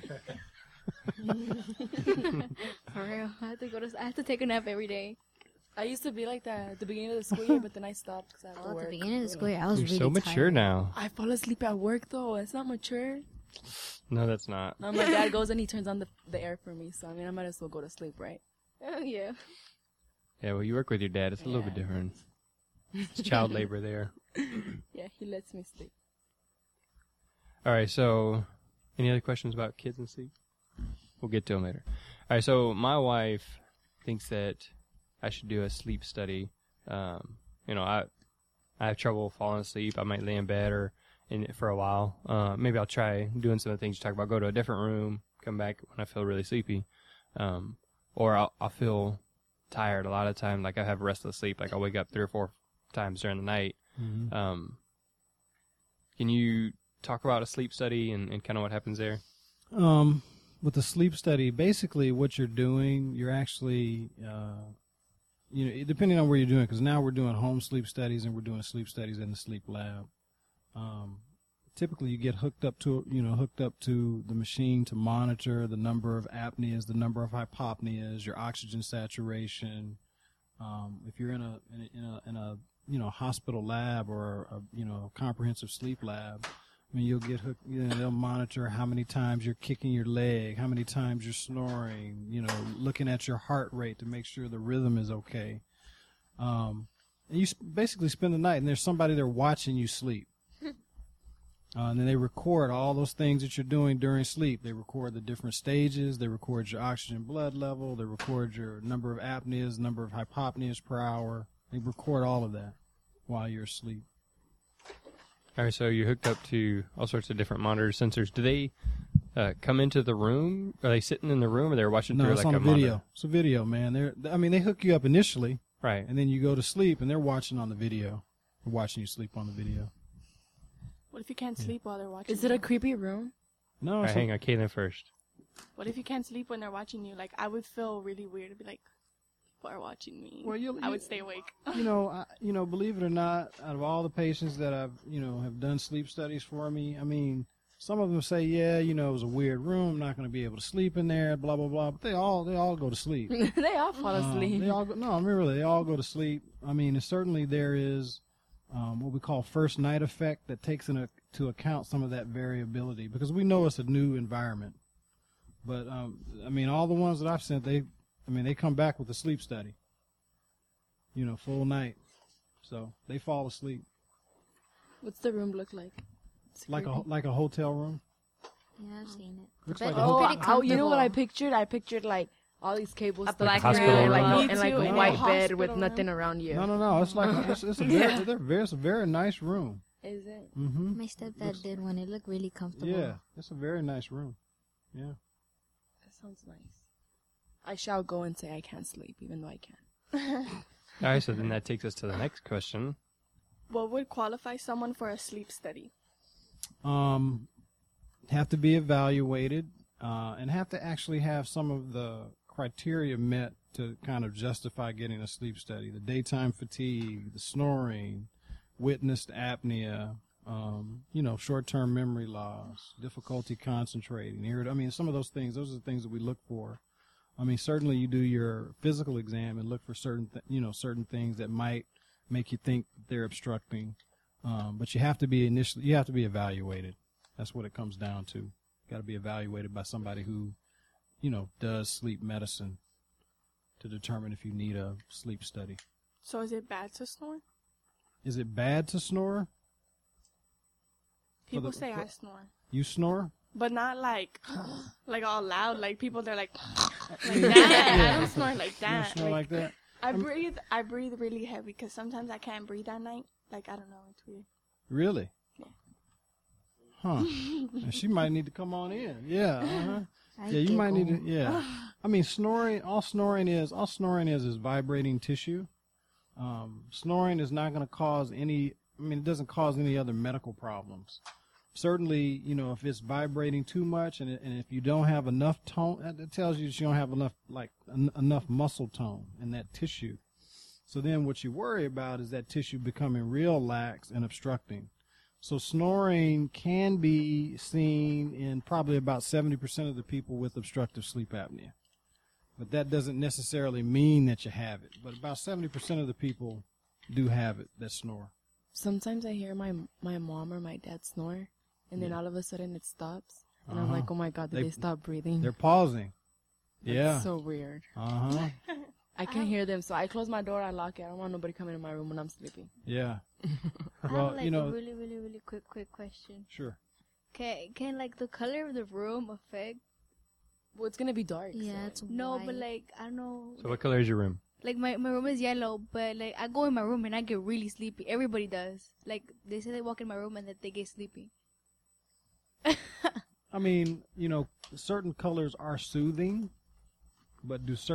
S7: For real. I have to take a nap every day.
S2: I used to be like that at the beginning of the school year, but then I stopped because I had to
S6: Oh, at
S2: work.
S6: the beginning of the school year, I was
S1: you're
S6: really
S1: so mature
S6: tired.
S1: now.
S2: I fall asleep at work though. It's not mature.
S1: No, that's not.
S2: Now my dad goes and he turns on the air for me. So I mean, I might as well go to sleep, right?
S7: Oh, yeah.
S1: Yeah, well, you work with your dad. It's a little bit
S2: Yeah.
S1: different. It's child labor there.
S2: Yeah, he lets me sleep.
S1: All right, so any other questions about kids and sleep? We'll get to them later. All right, so my wife thinks that I should do a sleep study. I have trouble falling asleep. I might lay in bed or in it for a while. Maybe I'll try doing some of the things you talk about. Go to a different room, come back when I feel really sleepy. Or I'll feel tired a lot of times. Like I have restless sleep. Like I'll wake up 3 or 4 times during the night.
S4: Mm-hmm.
S1: Can you talk about a sleep study and kind of what happens there?
S4: With the sleep study, basically what you're doing, you're actually, depending on where you're doing, because now we're doing home sleep studies and we're doing sleep studies in the sleep lab. Typically, you get hooked up to the machine to monitor the number of apneas, the number of hypopneas, your oxygen saturation. If you're in a hospital lab or a comprehensive sleep lab, I mean, you'll get hooked. They'll monitor how many times you're kicking your leg, how many times you're snoring. Looking at your heart rate to make sure the rhythm is okay. And you basically spend the night, and there's somebody there watching you sleep. And then they record all those things that you're doing during sleep. They record the different stages. They record your oxygen blood level. They record your number of apneas, number of hypopneas per hour. They record all of that while you're asleep.
S1: All right, so you're hooked up to all sorts of different monitor sensors. Do they come into the room? Are they sitting in the room, or they're watching
S4: No,
S1: through
S4: it's
S1: like
S4: on
S1: a
S4: a video.
S1: monitor?
S4: It's a video, man. They hook you up initially,
S1: Right.
S4: and then you go to sleep, and they're watching on the video. They're watching you sleep on the video.
S5: What if you can't sleep while they're watching
S2: Is it a
S5: you?
S2: creepy room?
S4: No,
S1: All right,
S4: it's
S1: hang on, Caitlin first.
S5: What if you can't sleep when they're watching you? Like, I would feel really weird to be like, people are watching me.
S4: Well,
S5: I would stay awake.
S4: Believe it or not, out of all the patients that I've, have done sleep studies for me, I mean, some of them say, yeah, it was a weird room, I'm not going to be able to sleep in there, blah blah blah. But they all go to sleep.
S2: They all fall asleep.
S4: They all go to sleep. I mean, and certainly there is what we call first night effect that takes into account some of that variability because we know it's a new environment. But all the ones that I've sent, they come back with a sleep study. Full night, so they fall asleep
S2: What's the room look like? It's
S4: like
S2: creepy.
S4: a hotel room.
S6: Yeah, I've seen it.
S4: Looks
S6: The
S4: like
S6: bed
S4: a
S6: is
S4: hotel-
S6: pretty
S2: you know
S6: comfortable.
S2: what I pictured? I pictured like all these cables
S3: A
S2: stuck
S3: black
S1: hospital
S2: together,
S1: room.
S2: like,
S5: Me
S2: and like
S5: too,
S2: a
S5: in
S2: white
S5: a
S2: bed with
S5: hospital
S2: nothing
S5: room.
S2: around you.
S4: No. It's like it's a very nice room.
S2: Is it?
S4: Mm-hmm.
S6: My stepdad did one. It looked really comfortable.
S4: Yeah, it's a very nice room. Yeah.
S2: That sounds nice. I shall go and say I can't sleep, even though I can.
S1: All right, so then that takes us to the next question.
S5: What would qualify someone for a sleep study?
S4: Have to be evaluated and have to actually have some of the criteria met to kind of justify getting a sleep study. The daytime fatigue, the snoring, witnessed apnea, short-term memory loss, difficulty concentrating. I mean, some of those things, those are the things that we look for. I mean, certainly you do your physical exam and look for certain things that might make you think they're obstructing. But you have to be evaluated. That's what it comes down to. Got to be evaluated by somebody who, does sleep medicine to determine if you need a sleep study.
S5: So is it bad to snore?
S4: Is it bad to snore?
S5: People say I snore.
S4: You snore?
S5: But not like all loud. Like people, they're like that. I don't snore like that.
S4: You don't snore like that?
S5: I breathe really heavy because sometimes I can't breathe at night. Like, I don't know, it's weird.
S4: Really?
S5: Yeah.
S4: Huh. And she might need to come on in. Yeah. Uh-huh. Yeah, you might need to. Yeah. I mean, snoring. All snoring is vibrating tissue. Snoring is not going to cause any. I mean, it doesn't cause any other medical problems. Certainly, if it's vibrating too much, and if you don't have enough tone, that tells you that you don't have enough muscle tone in that tissue. So then, what you worry about is that tissue becoming real lax and obstructing. So snoring can be seen in probably about 70% of the people with obstructive sleep apnea. But that doesn't necessarily mean that you have it. But about 70% of the people do have it that snore.
S2: Sometimes I hear my mom or my dad snore, and then all of a sudden it stops. And I'm like, oh my God, did they stop breathing?
S4: They're pausing.
S2: That's so weird.
S4: Uh-huh.
S2: I can hear them, so I close my door, I lock it. I don't want nobody coming in my room when I'm sleeping.
S4: Yeah.
S6: Well, I have a really, really, really quick question.
S4: Sure.
S6: Can like the color of the room affect?
S2: Well, it's gonna be dark.
S6: Yeah,
S2: so.
S6: it's white. But like I don't know.
S1: So what color is your room?
S6: Like my room is yellow, but like I go in my room and I get really sleepy. Everybody does. Like they say they walk in my room and that they get sleepy.
S4: I mean, certain colors are soothing. But is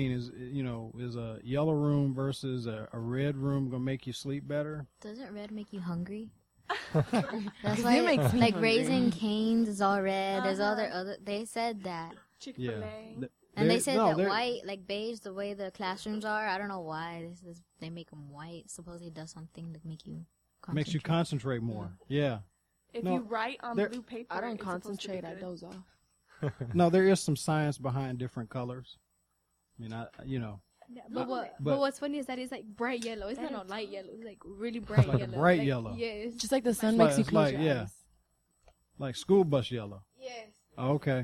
S4: a yellow room versus a red room gonna make you sleep better?
S6: Doesn't red make you hungry? That's like Raising Cane's is all red. There's other. They said that.
S5: Chick-fil-A.
S4: Yeah.
S6: And they said that white, like beige, the way the classrooms are. I don't know why they make them white. Supposedly it does something to make you concentrate.
S4: Makes you concentrate more. Yeah.
S5: If you write on blue paper,
S2: I don't concentrate. I doze off.
S4: No, there is some science behind different colors. I mean,
S6: Yeah, but what's funny is that it's like bright yellow. It's not no light yellow. It's like really bright
S4: like
S6: yellow.
S4: A bright yellow.
S6: Yeah, it's
S2: just like the sun makes you close your eyes.
S4: Like school bus yellow.
S6: Yes.
S4: Oh, okay.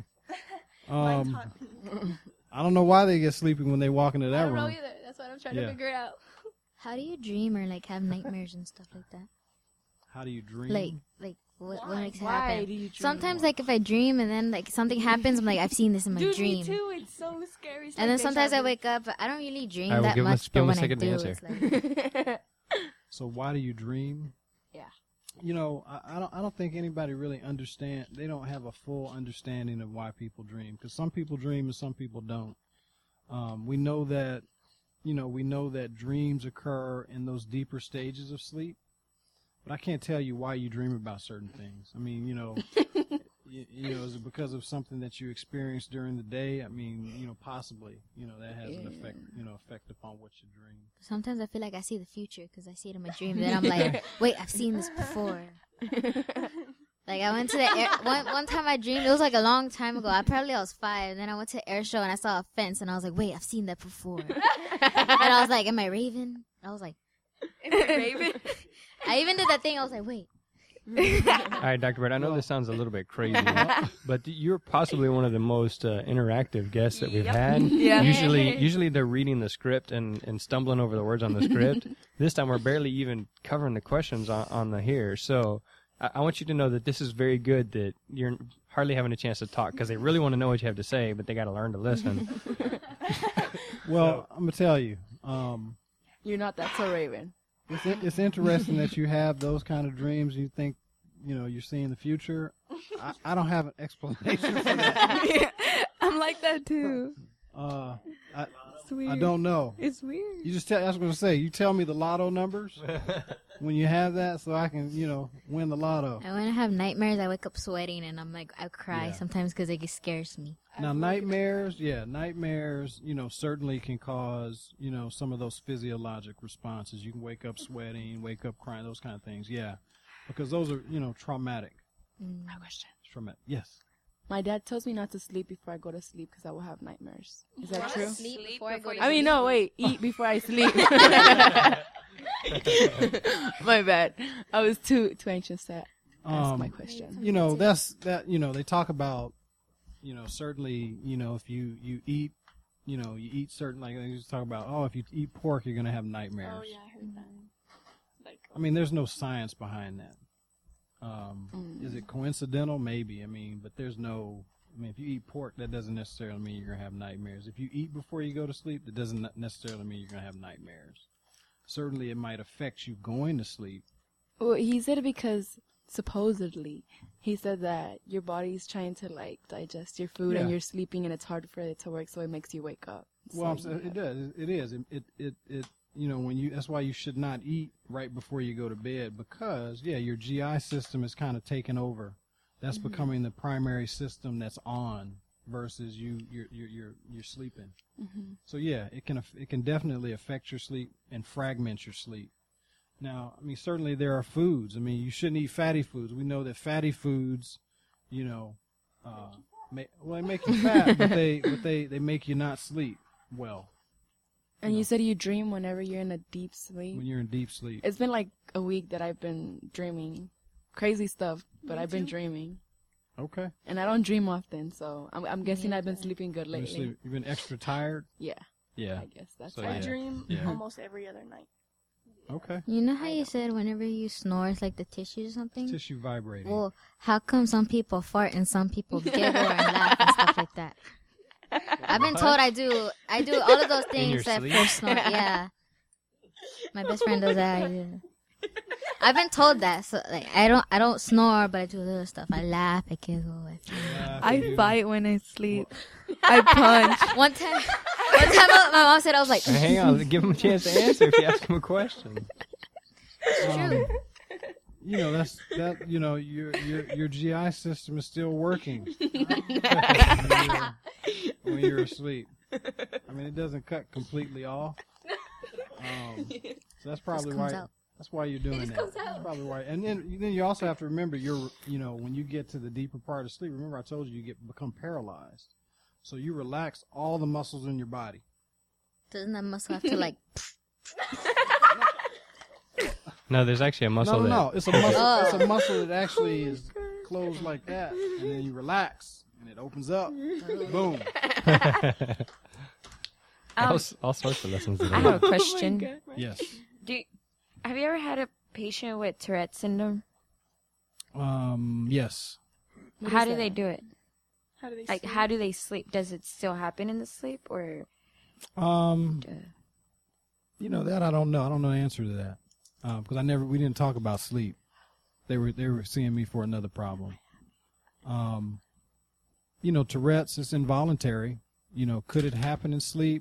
S4: I don't know why they get sleepy when they walk into that room.
S6: I don't know either. That's what I'm trying to figure out. How do you dream or like have nightmares and stuff like that?
S4: How do you dream?
S6: Like what makes it happen?
S2: Why do you dream?
S6: Sometimes like if I dream and then like something happens, I'm like I've seen this in my dream.
S5: Me too. It's so scary. It's
S6: and then sometimes I wake up, but I don't really dream
S1: right,
S6: that much. But when I do,
S1: answer.
S6: it's like.
S4: So why do you dream?
S2: Yeah.
S4: I don't think anybody really understand. They don't have a full understanding of why people dream, because some people dream and some people don't. We know that dreams occur in those deeper stages of sleep, but I can't tell you why you dream about certain things. I mean, is it because of something that you experienced during the day? I mean, possibly, that has an effect upon what you dream.
S6: Sometimes I feel like I see the future because I see it in my dream. Then I'm like, wait, I've seen this before. Like I went to the one time I dreamed. It was like a long time ago. I was 5. And then I went to the air show and I saw a fence and I was like, wait, I've seen that before. And I was like, am I Raven? I was like,
S5: am I Raven?
S6: I even did that thing. I was like, wait.
S1: All right, Dr. Bird, I know this sounds a little bit crazy, but you're possibly one of the most interactive guests that we've had.
S2: Yeah.
S1: Usually they're reading the script and stumbling over the words on the script. This time we're barely even covering the questions on the here. So I want you to know that this is very good that you're hardly having a chance to talk because they really want to know what you have to say, but they got to learn to listen.
S4: Well, I'm going to tell you.
S2: You're not that so Raven.
S4: It's interesting that you have those kind of dreams. You think, you're seeing the future. I don't have an explanation for that.
S2: I'm like that too. It's weird.
S4: I don't know.
S2: It's weird.
S4: You just tell. I was going to say. You tell me the lotto numbers when you have that, so I can, win the lotto.
S6: And when I have nightmares, I wake up sweating, and I'm like, I cry
S4: Yeah.
S6: sometimes because it scares me.
S4: Now nightmares, certainly can cause, some of those physiologic responses. You can wake up sweating, wake up crying, those kind of things. Yeah, because those are, traumatic.
S2: My question.
S4: Traumatic. Yes.
S2: My dad tells me not to sleep before I go to sleep because I will have nightmares. Is that true?
S6: Sleep before I go to
S2: I mean, no, wait. Eat before I sleep. My bad. I was too anxious to ask my question.
S4: They talk about, certainly, if you eat, you eat certain, like they just talk about, if you eat pork, you're going to have nightmares.
S5: Oh yeah, I heard that. Like,
S4: I mean, there's no science behind that. Is it coincidental? Maybe. But there's no. If you eat pork, that doesn't necessarily mean you're gonna have nightmares. If you eat before you go to sleep, that doesn't necessarily mean you're gonna have nightmares. Certainly, it might affect you going to sleep.
S2: Well, he said it because supposedly he said that your body's trying to digest your food and
S4: Yeah.
S2: you're sleeping and it's hard for it to work, so it makes you wake up.
S4: Well,
S2: So,
S4: it does. It is. It that's why you should not eat right before you go to bed because your GI system is kind of taken over. That's becoming the primary system that's on versus you're sleeping. So it can definitely affect your sleep and fragment your sleep. Now, certainly there are foods. You shouldn't eat fatty foods. We know that fatty foods, they make you fat, but they make you not sleep well.
S2: And you said you dream whenever you're in a deep sleep.
S4: When you're in deep sleep.
S2: It's been like a week that I've been dreaming crazy stuff, but I've been dreaming.
S4: Okay.
S2: And I don't dream often, so I'm guessing I've been sleeping good lately.
S4: You've been extra tired?
S2: Yeah.
S4: Yeah.
S2: I guess that's
S4: So,
S2: why.
S5: I dream
S4: Yeah.
S5: almost every other night.
S4: Okay.
S6: You know how you said whenever you snore, it's like the tissue or something?
S4: Tissue vibrating.
S6: Well, how come some people fart and some people giggle and laugh and stuff like that? I've been told I do all of those
S1: In your
S6: things except
S1: sleep?
S6: for snore. Yeah. My best friend does that. I've been told that. So I don't snore, but I do little stuff. I laugh, I giggle,
S2: I fight when I sleep. I punch.
S6: One time my mom said I was like,
S1: Hang on, give him a chance to answer if you ask him a question.
S6: true.
S4: Your GI system is still working when you're asleep. It doesn't cut completely off. So that's probably
S6: Just comes
S4: why.
S6: out.
S4: That's why you're doing that. That's probably why. And then you also have to remember when you get to the deeper part of sleep. Remember I told you become paralyzed. So you relax all the muscles in your body.
S6: Doesn't that muscle have to
S1: No, there's actually a muscle
S4: No. It's a muscle.
S6: Oh.
S4: It's a muscle that actually is closed like that, and then you relax, and it opens up. Boom.
S1: that all sorts of lessons.
S3: I have a question.
S4: Yes.
S3: Have you ever had a patient with Tourette syndrome?
S4: Yes.
S3: How do they do it?
S5: How do they
S3: Like,
S5: sleep?
S3: how do they sleep? Does it still happen in the sleep, or?
S4: That I don't know. I don't know the answer to that because we didn't talk about sleep. They were seeing me for another problem. Tourette's is involuntary. Could it happen in sleep?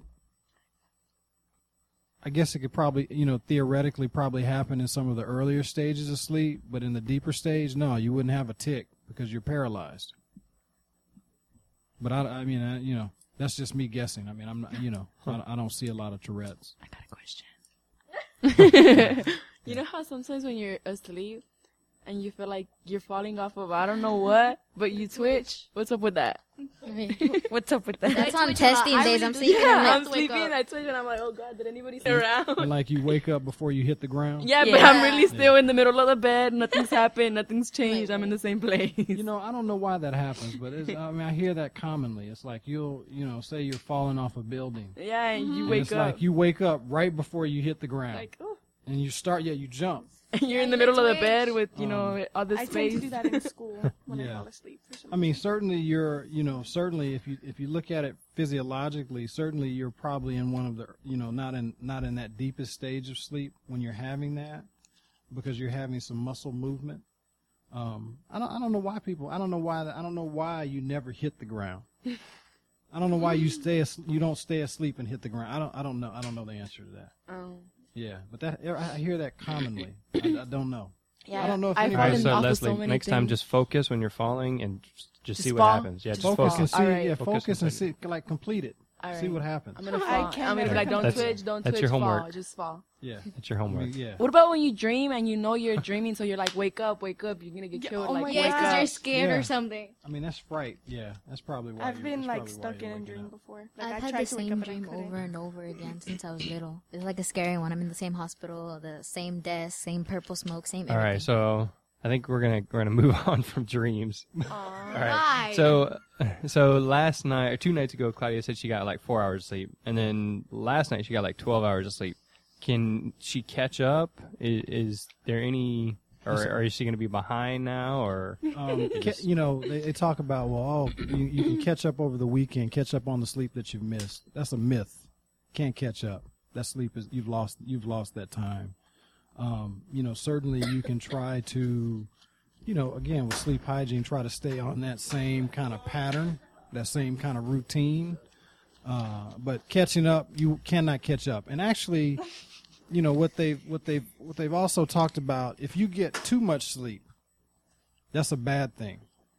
S4: I guess it could probably, theoretically probably happen in some of the earlier stages of sleep, but in the deeper stage, no, you wouldn't have a tic because you're paralyzed. But that's just me guessing. I'm not, I don't see a lot of Tourette's.
S2: I got a question. You know how sometimes when you're asleep and you feel like you're falling off of I don't know what, but you twitch? What's up with that?
S3: What's up with that?
S6: That's on testing days. I'm sleeping.
S2: Yeah,
S6: I'm
S2: I'm
S6: like,
S2: sleeping and I twitch and I'm like, oh God, did anybody sit around?
S4: And like you wake up before you hit the ground.
S2: Yeah, but I'm really still in the middle of the bed. Nothing's happened. Nothing's changed. I'm in the same place.
S4: I don't know why that happens, but I hear that commonly. It's like you'll, say you're falling off a building.
S2: Yeah, and you
S4: And
S2: wake
S4: it's
S2: up.
S4: like you wake up right before you hit the ground.
S2: Like, oh.
S4: And you jump.
S2: You're in the middle of the bed with, all this
S5: I tend
S2: space.
S5: to do that in school when I
S4: Yeah.
S5: fall asleep. For some
S4: Certainly certainly if you look at it physiologically, certainly you're probably in one of the, not in that deepest stage of sleep when you're having that, because you're having some muscle movement. I don't know why I don't know why you never hit the ground. I don't know why you don't stay asleep and hit the ground. I don't know. I don't know the answer to that. Yeah, but I hear that commonly. I don't know.
S2: Yeah,
S4: I don't know if
S2: I've
S4: anybody.
S1: All right,
S2: fallen
S1: so
S2: off of
S1: Leslie,
S2: so many
S1: next time
S2: things.
S1: just focus when you're falling and just see
S2: Just
S1: what
S2: fall?
S1: happens. Yeah, just
S4: focus and
S1: focus.
S4: see.
S2: All right.
S4: Yeah,
S1: Focus
S4: focus
S1: and
S4: and see. Like complete it.
S2: All
S4: See
S2: right.
S4: what happens.
S2: I'm gonna
S5: I
S2: fall.
S5: can
S2: I'm gonna be like, don't
S1: That's-
S2: twitch, don't
S1: that's
S2: twitch,
S1: your homework.
S2: fall, just fall.
S4: Yeah.
S1: That's your homework.
S4: Yeah.
S2: What about when you dream and you know you're dreaming, so you're like, wake up, you're gonna get killed.
S5: oh
S2: Like,
S5: my
S2: wake
S7: Yeah,
S5: God.
S7: because
S2: up.
S7: you're scared
S4: Yeah.
S7: or something.
S4: I mean, that's fright. Yeah, that's probably why.
S5: I've been
S4: that's
S5: like
S4: probably why
S5: stuck
S4: you're
S5: in a
S4: waking
S5: dream
S4: up.
S5: before. Like
S6: I've
S5: I
S6: had
S5: tried
S6: the
S5: to wake
S6: same
S5: up and
S6: dream
S5: I couldn't.
S6: over and over again since I was little. It's like a scary one. I'm in the same hospital, the same desk, same purple smoke, same
S1: All
S6: everything.
S1: right, so I think we're gonna move on from dreams. All right.
S7: Why?
S1: So last night or 2 nights ago, Claudia said she got like 4 hours of sleep, and then last night she got like 12 hours of sleep. Can she catch up? Is there any, or is she going to be behind now? Or
S4: They talk about you can catch up over the weekend, catch up on the sleep that you've missed. That's a myth. Can't catch up. That sleep is you've lost that time. Certainly you can try to, again with sleep hygiene, try to stay on that same kind of pattern, that same kind of routine. But catching up, you cannot catch up. And actually, what they've also talked about, if you get too much sleep, that's a bad thing.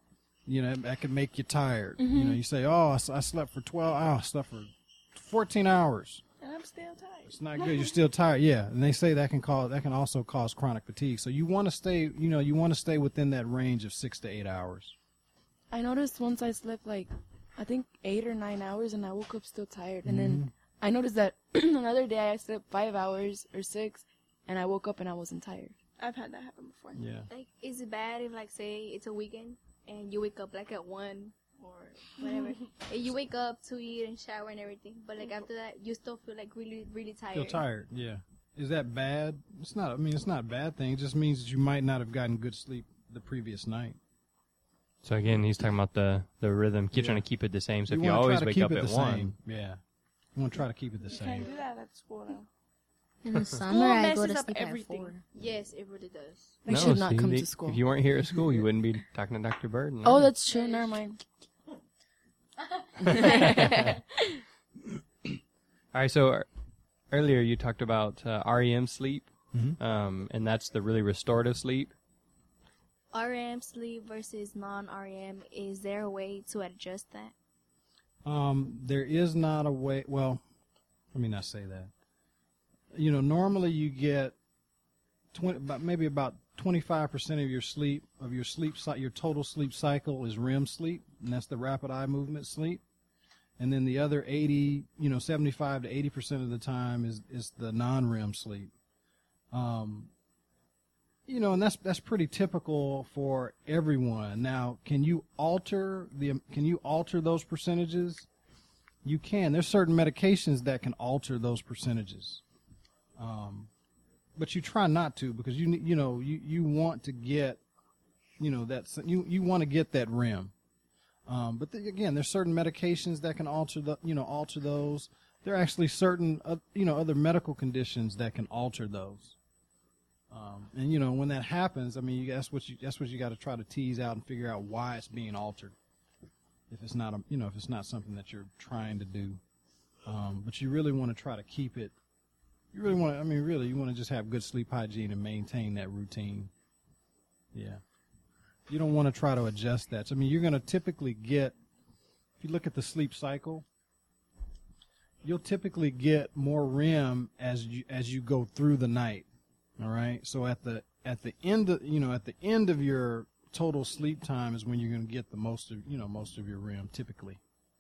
S4: That could make you tired. You say, I slept for 12 hours, I slept for 14 hours.
S5: And I'm still tired.
S4: It's not good. You're still tired. Yeah. And they say that can also cause chronic fatigue. So you want to stay within that range of 6 to 8 hours.
S2: I noticed once I slept like, I think 8 or 9 hours, and I woke up still tired. And then I noticed that another day I slept 5 hours or 6, and I woke up and I wasn't tired.
S5: I've had that happen before.
S4: Yeah.
S7: Like, is it bad if, like, say it's a weekend and you wake up like at 1 or whatever, and you wake up to eat and shower and everything, but like after that you still feel like really, really tired?
S4: Feel tired. Yeah. Is that bad? It's not. I mean, it's not a bad thing. It just means that you might not have gotten good sleep the previous night.
S1: so again, he's talking about the rhythm. Keep trying to keep it the same. So if you
S4: wanna
S1: always
S4: try to
S1: wake
S4: keep
S1: up
S4: it
S1: at
S4: the
S1: 1,
S4: same. Yeah. You want to try to keep it the
S5: You
S4: same.
S5: can't do that at school though.
S6: In the summer, I go
S5: messes
S6: to
S5: up
S6: sleep
S5: everything.
S6: at 4.
S7: Yes, it really does.
S2: I should not
S1: see,
S2: come to school.
S1: If you weren't here at school, you wouldn't be talking to Dr. Bird.
S2: Oh, that's true. Never mind.
S1: All right, so earlier you talked about REM sleep, and that's the really restorative sleep.
S7: REM sleep versus non-REM, is there a way to adjust that?
S4: There is not a way. Well, let me not say that. Normally you get maybe about 25% of your total sleep cycle is REM sleep, and that's the rapid eye movement sleep. And then the other 75 to 80% of the time is the non-REM sleep. And that's pretty typical for everyone. Now, can you alter those percentages? You can. There's certain medications that can alter those percentages. But you try not to, because you want to get you want to get that REM. But again, there's certain medications that can alter those. There are actually certain other medical conditions that can alter those. And when that happens, I mean, that's what you got to try to tease out and figure out why it's being altered. If it's not if it's not something that you're trying to do, but you really want to try to keep it. You really want to. You want to just have good sleep hygiene and maintain that routine. Yeah. You don't want to try to adjust that. So, you're going to typically get, if you look at the sleep cycle, you'll typically get more REM as you go through the night. All right. So at the end of your total sleep time is when you're going to get the most of your REM typically.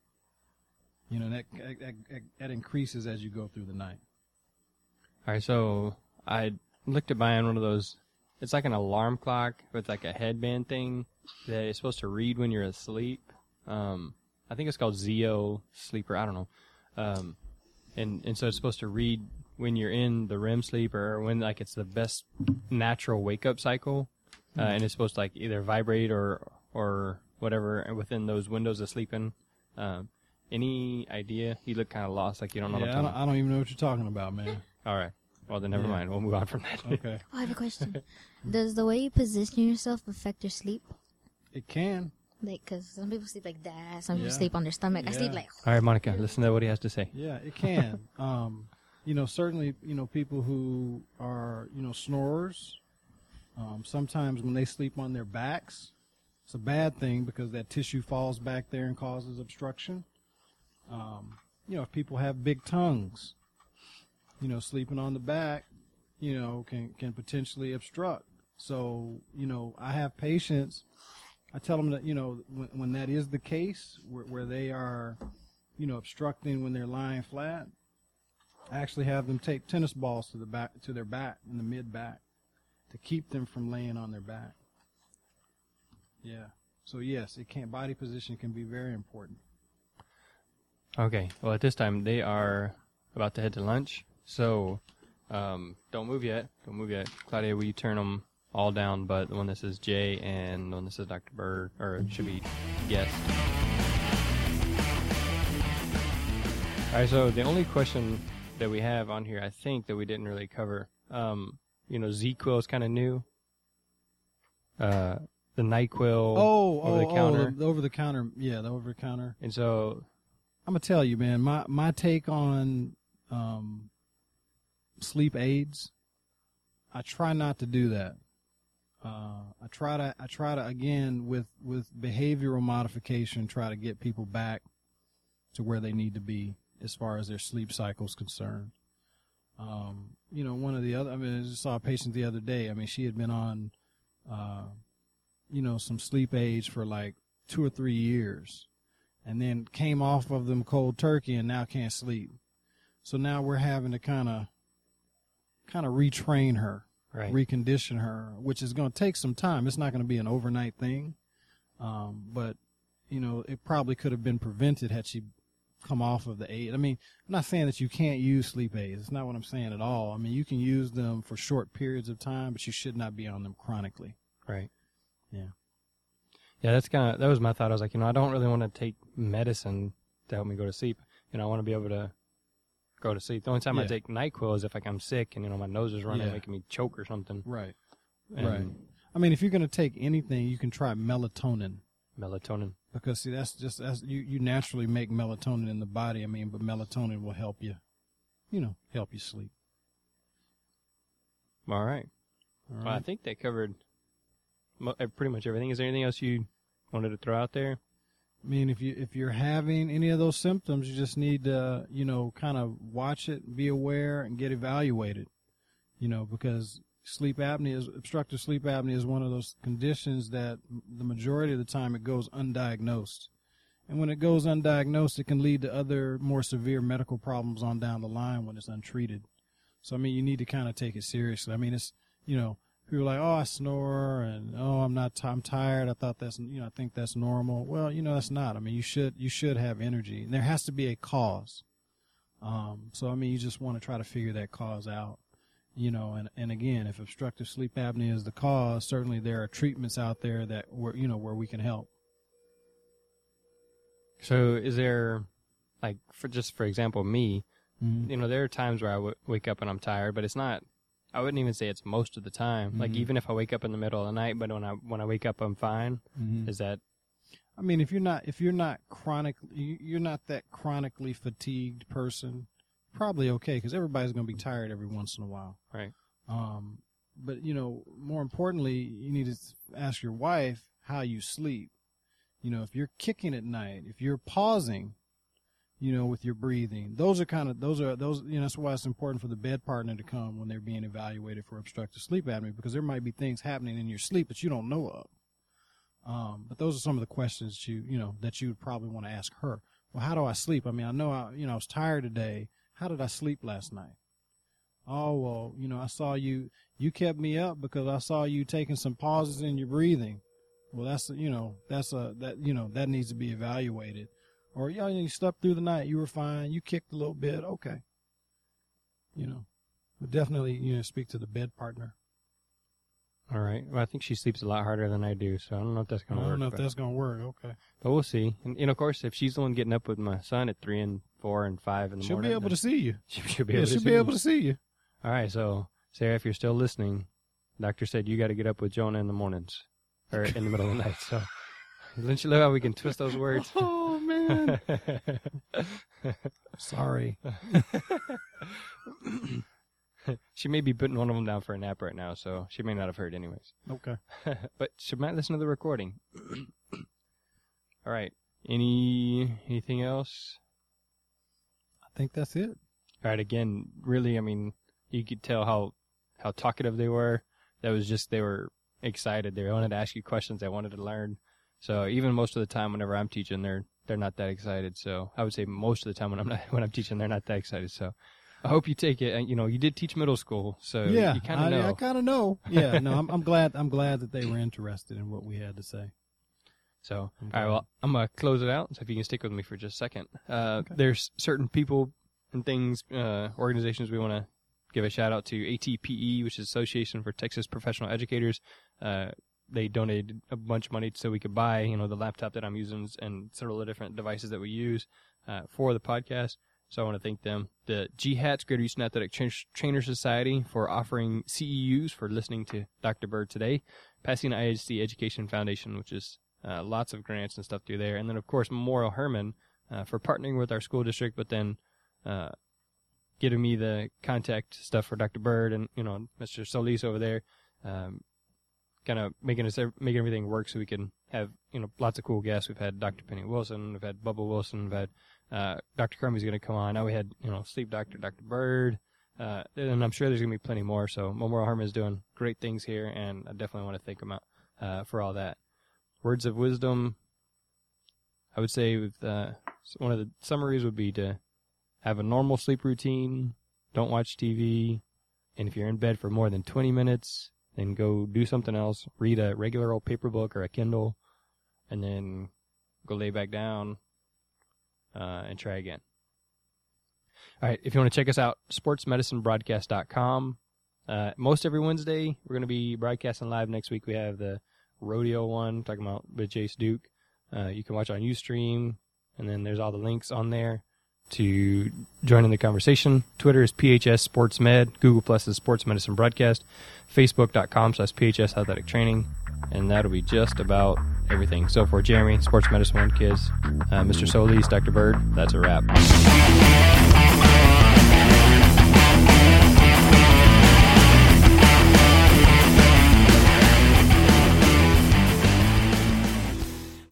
S4: That increases as you go through the night.
S1: All right, so I looked at buying one of those. It's like an alarm clock with like a headband thing that is supposed to read when you're asleep. I think it's called Zeo Sleeper. I don't know. And so it's supposed to read when you're in the REM sleep or when like it's the best natural wake up cycle. And it's supposed to like either vibrate or whatever within those windows of sleeping. Any idea? You look kind of lost, like you don't know what I'm talking about.
S4: I don't even know what you're talking about, man.
S1: All right. Well, then never mind. We'll move on from that.
S4: Okay.
S6: Oh, I have a question. Does the way you position yourself affect your sleep?
S4: It can.
S6: Like, because some people sleep like that. Some people
S4: Yeah.
S6: sleep on their stomach. I sleep
S4: Yeah.
S6: like,
S1: All right, Monica, listen to what he has to say.
S4: Yeah, it can. Certainly, people who are, snorers, sometimes when they sleep on their backs, it's a bad thing because that tissue falls back there and causes obstruction. If people have big tongues, sleeping on the back, can potentially obstruct. So, I have patients, I tell them that, when that is the case, where they are, obstructing when they're lying flat, I actually have them take tennis balls to their back, in the mid-back, to keep them from laying on their back. Yeah. So, yes, body position can be very important.
S1: Okay. Well, at this time, they are about to head to lunch. So, don't move yet. Don't move yet. Claudia, will you turn them all down, but the one that says Jay and the one that says Dr. Bird, or it should be guest. All right, so the only question that we have on here, I think, that we didn't really cover, ZzzQuil is kind of new. The NyQuil over the counter.
S4: The over-the-counter. Yeah, the over-the-counter.
S1: And so,
S4: I'm going to tell you, man, my take on sleep aids, I try not to do that. I try to again with behavioral modification, try to get people back to where they need to be as far as their sleep cycle is concerned. One of the other, I just saw a patient the other day. She had been on, some sleep aids for like 2 or 3 years, and then came off of them cold turkey, and now can't sleep. So now we're having to kind of retrain her. Right. Recondition her, which is going to take some time. It's not going to be an overnight thing, but it probably could have been prevented had she come off of the aid. I'm not saying that you can't use sleep aids. It's not what I'm saying at all. You can use them for short periods of time, but you should not be on them chronically.
S1: Right.
S4: Yeah.
S1: Yeah, that was my thought. I was like, I don't really want to take medicine to help me go to sleep. I want to be able to go to sleep. The only time I take NyQuil is if I'm sick and my nose is running, making me choke or something.
S4: Right. Right. If you're going to take anything, you can try melatonin.
S1: Melatonin. Because
S4: see, that's you naturally make melatonin in the body. But melatonin will help you, help you sleep.
S1: All right. Well, I think they covered pretty much everything. Is there anything else you wanted to throw out there?
S4: If you're having any of those symptoms, you just need to, kind of watch it, be aware, and get evaluated. Because obstructive sleep apnea is one of those conditions that the majority of the time it goes undiagnosed. And when it goes undiagnosed, it can lead to other more severe medical problems on down the line when it's untreated. So, you need to kind of take it seriously. It's, people are like, oh, I snore, and oh, I'm tired. I thought that's, I think that's normal. Well, that's not. You should have energy, and there has to be a cause. So, you just want to try to figure that cause out, and again, if obstructive sleep apnea is the cause, certainly there are treatments out there that where we can help.
S1: So, is there, like, for example, me, there are times where I wake up and I'm tired, but it's not. I wouldn't even say it's most of the time. Mm-hmm. Like, even if I wake up in the middle of the night, but when I wake up, I'm fine. Mm-hmm. Is that?
S4: If you're not that chronically fatigued person, probably okay, because everybody's going to be tired every once in a while.
S1: Right.
S4: But more importantly, you need to ask your wife how you sleep. If you're kicking at night, if you're pausing, with your breathing. Those, that's why it's important for the bed partner to come when they're being evaluated for obstructive sleep apnea, because there might be things happening in your sleep that you don't know of. But those are some of the questions that you would probably want to ask her. Well, how do I sleep? I know I was tired today. How did I sleep last night? Oh, well, I saw you kept me up because I saw you taking some pauses in your breathing. Well, that needs to be evaluated. Or, you slept through the night. You were fine. You kicked a little bit. Okay. But definitely, speak to the bed partner.
S1: All right. Well, I think she sleeps a lot harder than I do, so I don't know if that's going to work.
S4: I don't know if that's going to work. Okay.
S1: But we'll see. And of course, if she's the one getting up with my son at 3 and 4 and 5 in the morning.
S4: She'll be able to see you.
S1: She'll be able to see you. All right. So, Sarah, if you're still listening, doctor said you got to get up with Jonah in the mornings. Or in the middle of the night, so... Don't you love how we can twist those words?
S4: Oh man. Sorry.
S1: She may be putting one of them down for a nap right now, so she may not have heard anyways.
S4: Okay.
S1: But she might listen to the recording. All right. Anything else?
S4: I think that's it.
S1: All right. Again, really, I mean, you could tell how talkative they were. That was just, they were excited. They wanted to ask you questions. They wanted to learn. So even most of the time, whenever I'm teaching, they're not that excited. So I would say most of the time when I'm teaching, they're not that excited. So I hope you take it. You know, you did teach middle school, so
S4: Yeah,
S1: you kind of know.
S4: I kind of know. Yeah, no, I'm glad that they were interested in what we had to say.
S1: So, all
S4: Okay.
S1: right, well, I'm going to close it out. So if you can stick with me for just a second. There's certain people and things, organizations we want to give a shout out to. ATPE, which is Association for Texas Professional Educators. They donated a bunch of money so we could buy, you know, the laptop that I'm using and several of the different devices that we use for the podcast. So I want to thank them. The GHATS, Greater Houston Athletic Trainer Society, for offering CEUs for listening to Dr. Bird today. Pasadena ISD Education Foundation, which is lots of grants and stuff through there. And then, of course, Memorial Hermann for partnering with our school district, but then giving me the contact stuff for Dr. Bird and, you know, Mr. Solis over there. Kind of making everything work so we can have, you know, lots of cool guests. We've had Dr. Penny Wilson, we've had Bubba Wilson, we've had Dr. Crummey's going to come on. Now we had, you know, sleep doctor, Dr. Bird, and I'm sure there's going to be plenty more. So Memorial Hermann is doing great things here, and I definitely want to thank them out for all that. Words of wisdom, I would say with one of the summaries would be to have a normal sleep routine, don't watch TV, and if you're in bed for more than 20 minutes, then go do something else. Read a regular old paper book or a Kindle, and then go lay back down and try again. All right, if you want to check us out, sportsmedicinebroadcast.com. Most every Wednesday, we're going to be broadcasting live. Next week, we have the rodeo one, talking about with Jace Duke. You can watch on Ustream, and then there's all the links on there to join in the conversation. Twitter is PHS SportsMed. Google Plus is Sports Medicine Broadcast. Facebook.com/PHS Athletic Training. And that'll be just about everything. So for Jeremy, Sports Medicine One Kids, Mr. Solis, Dr. Bird, that's a wrap.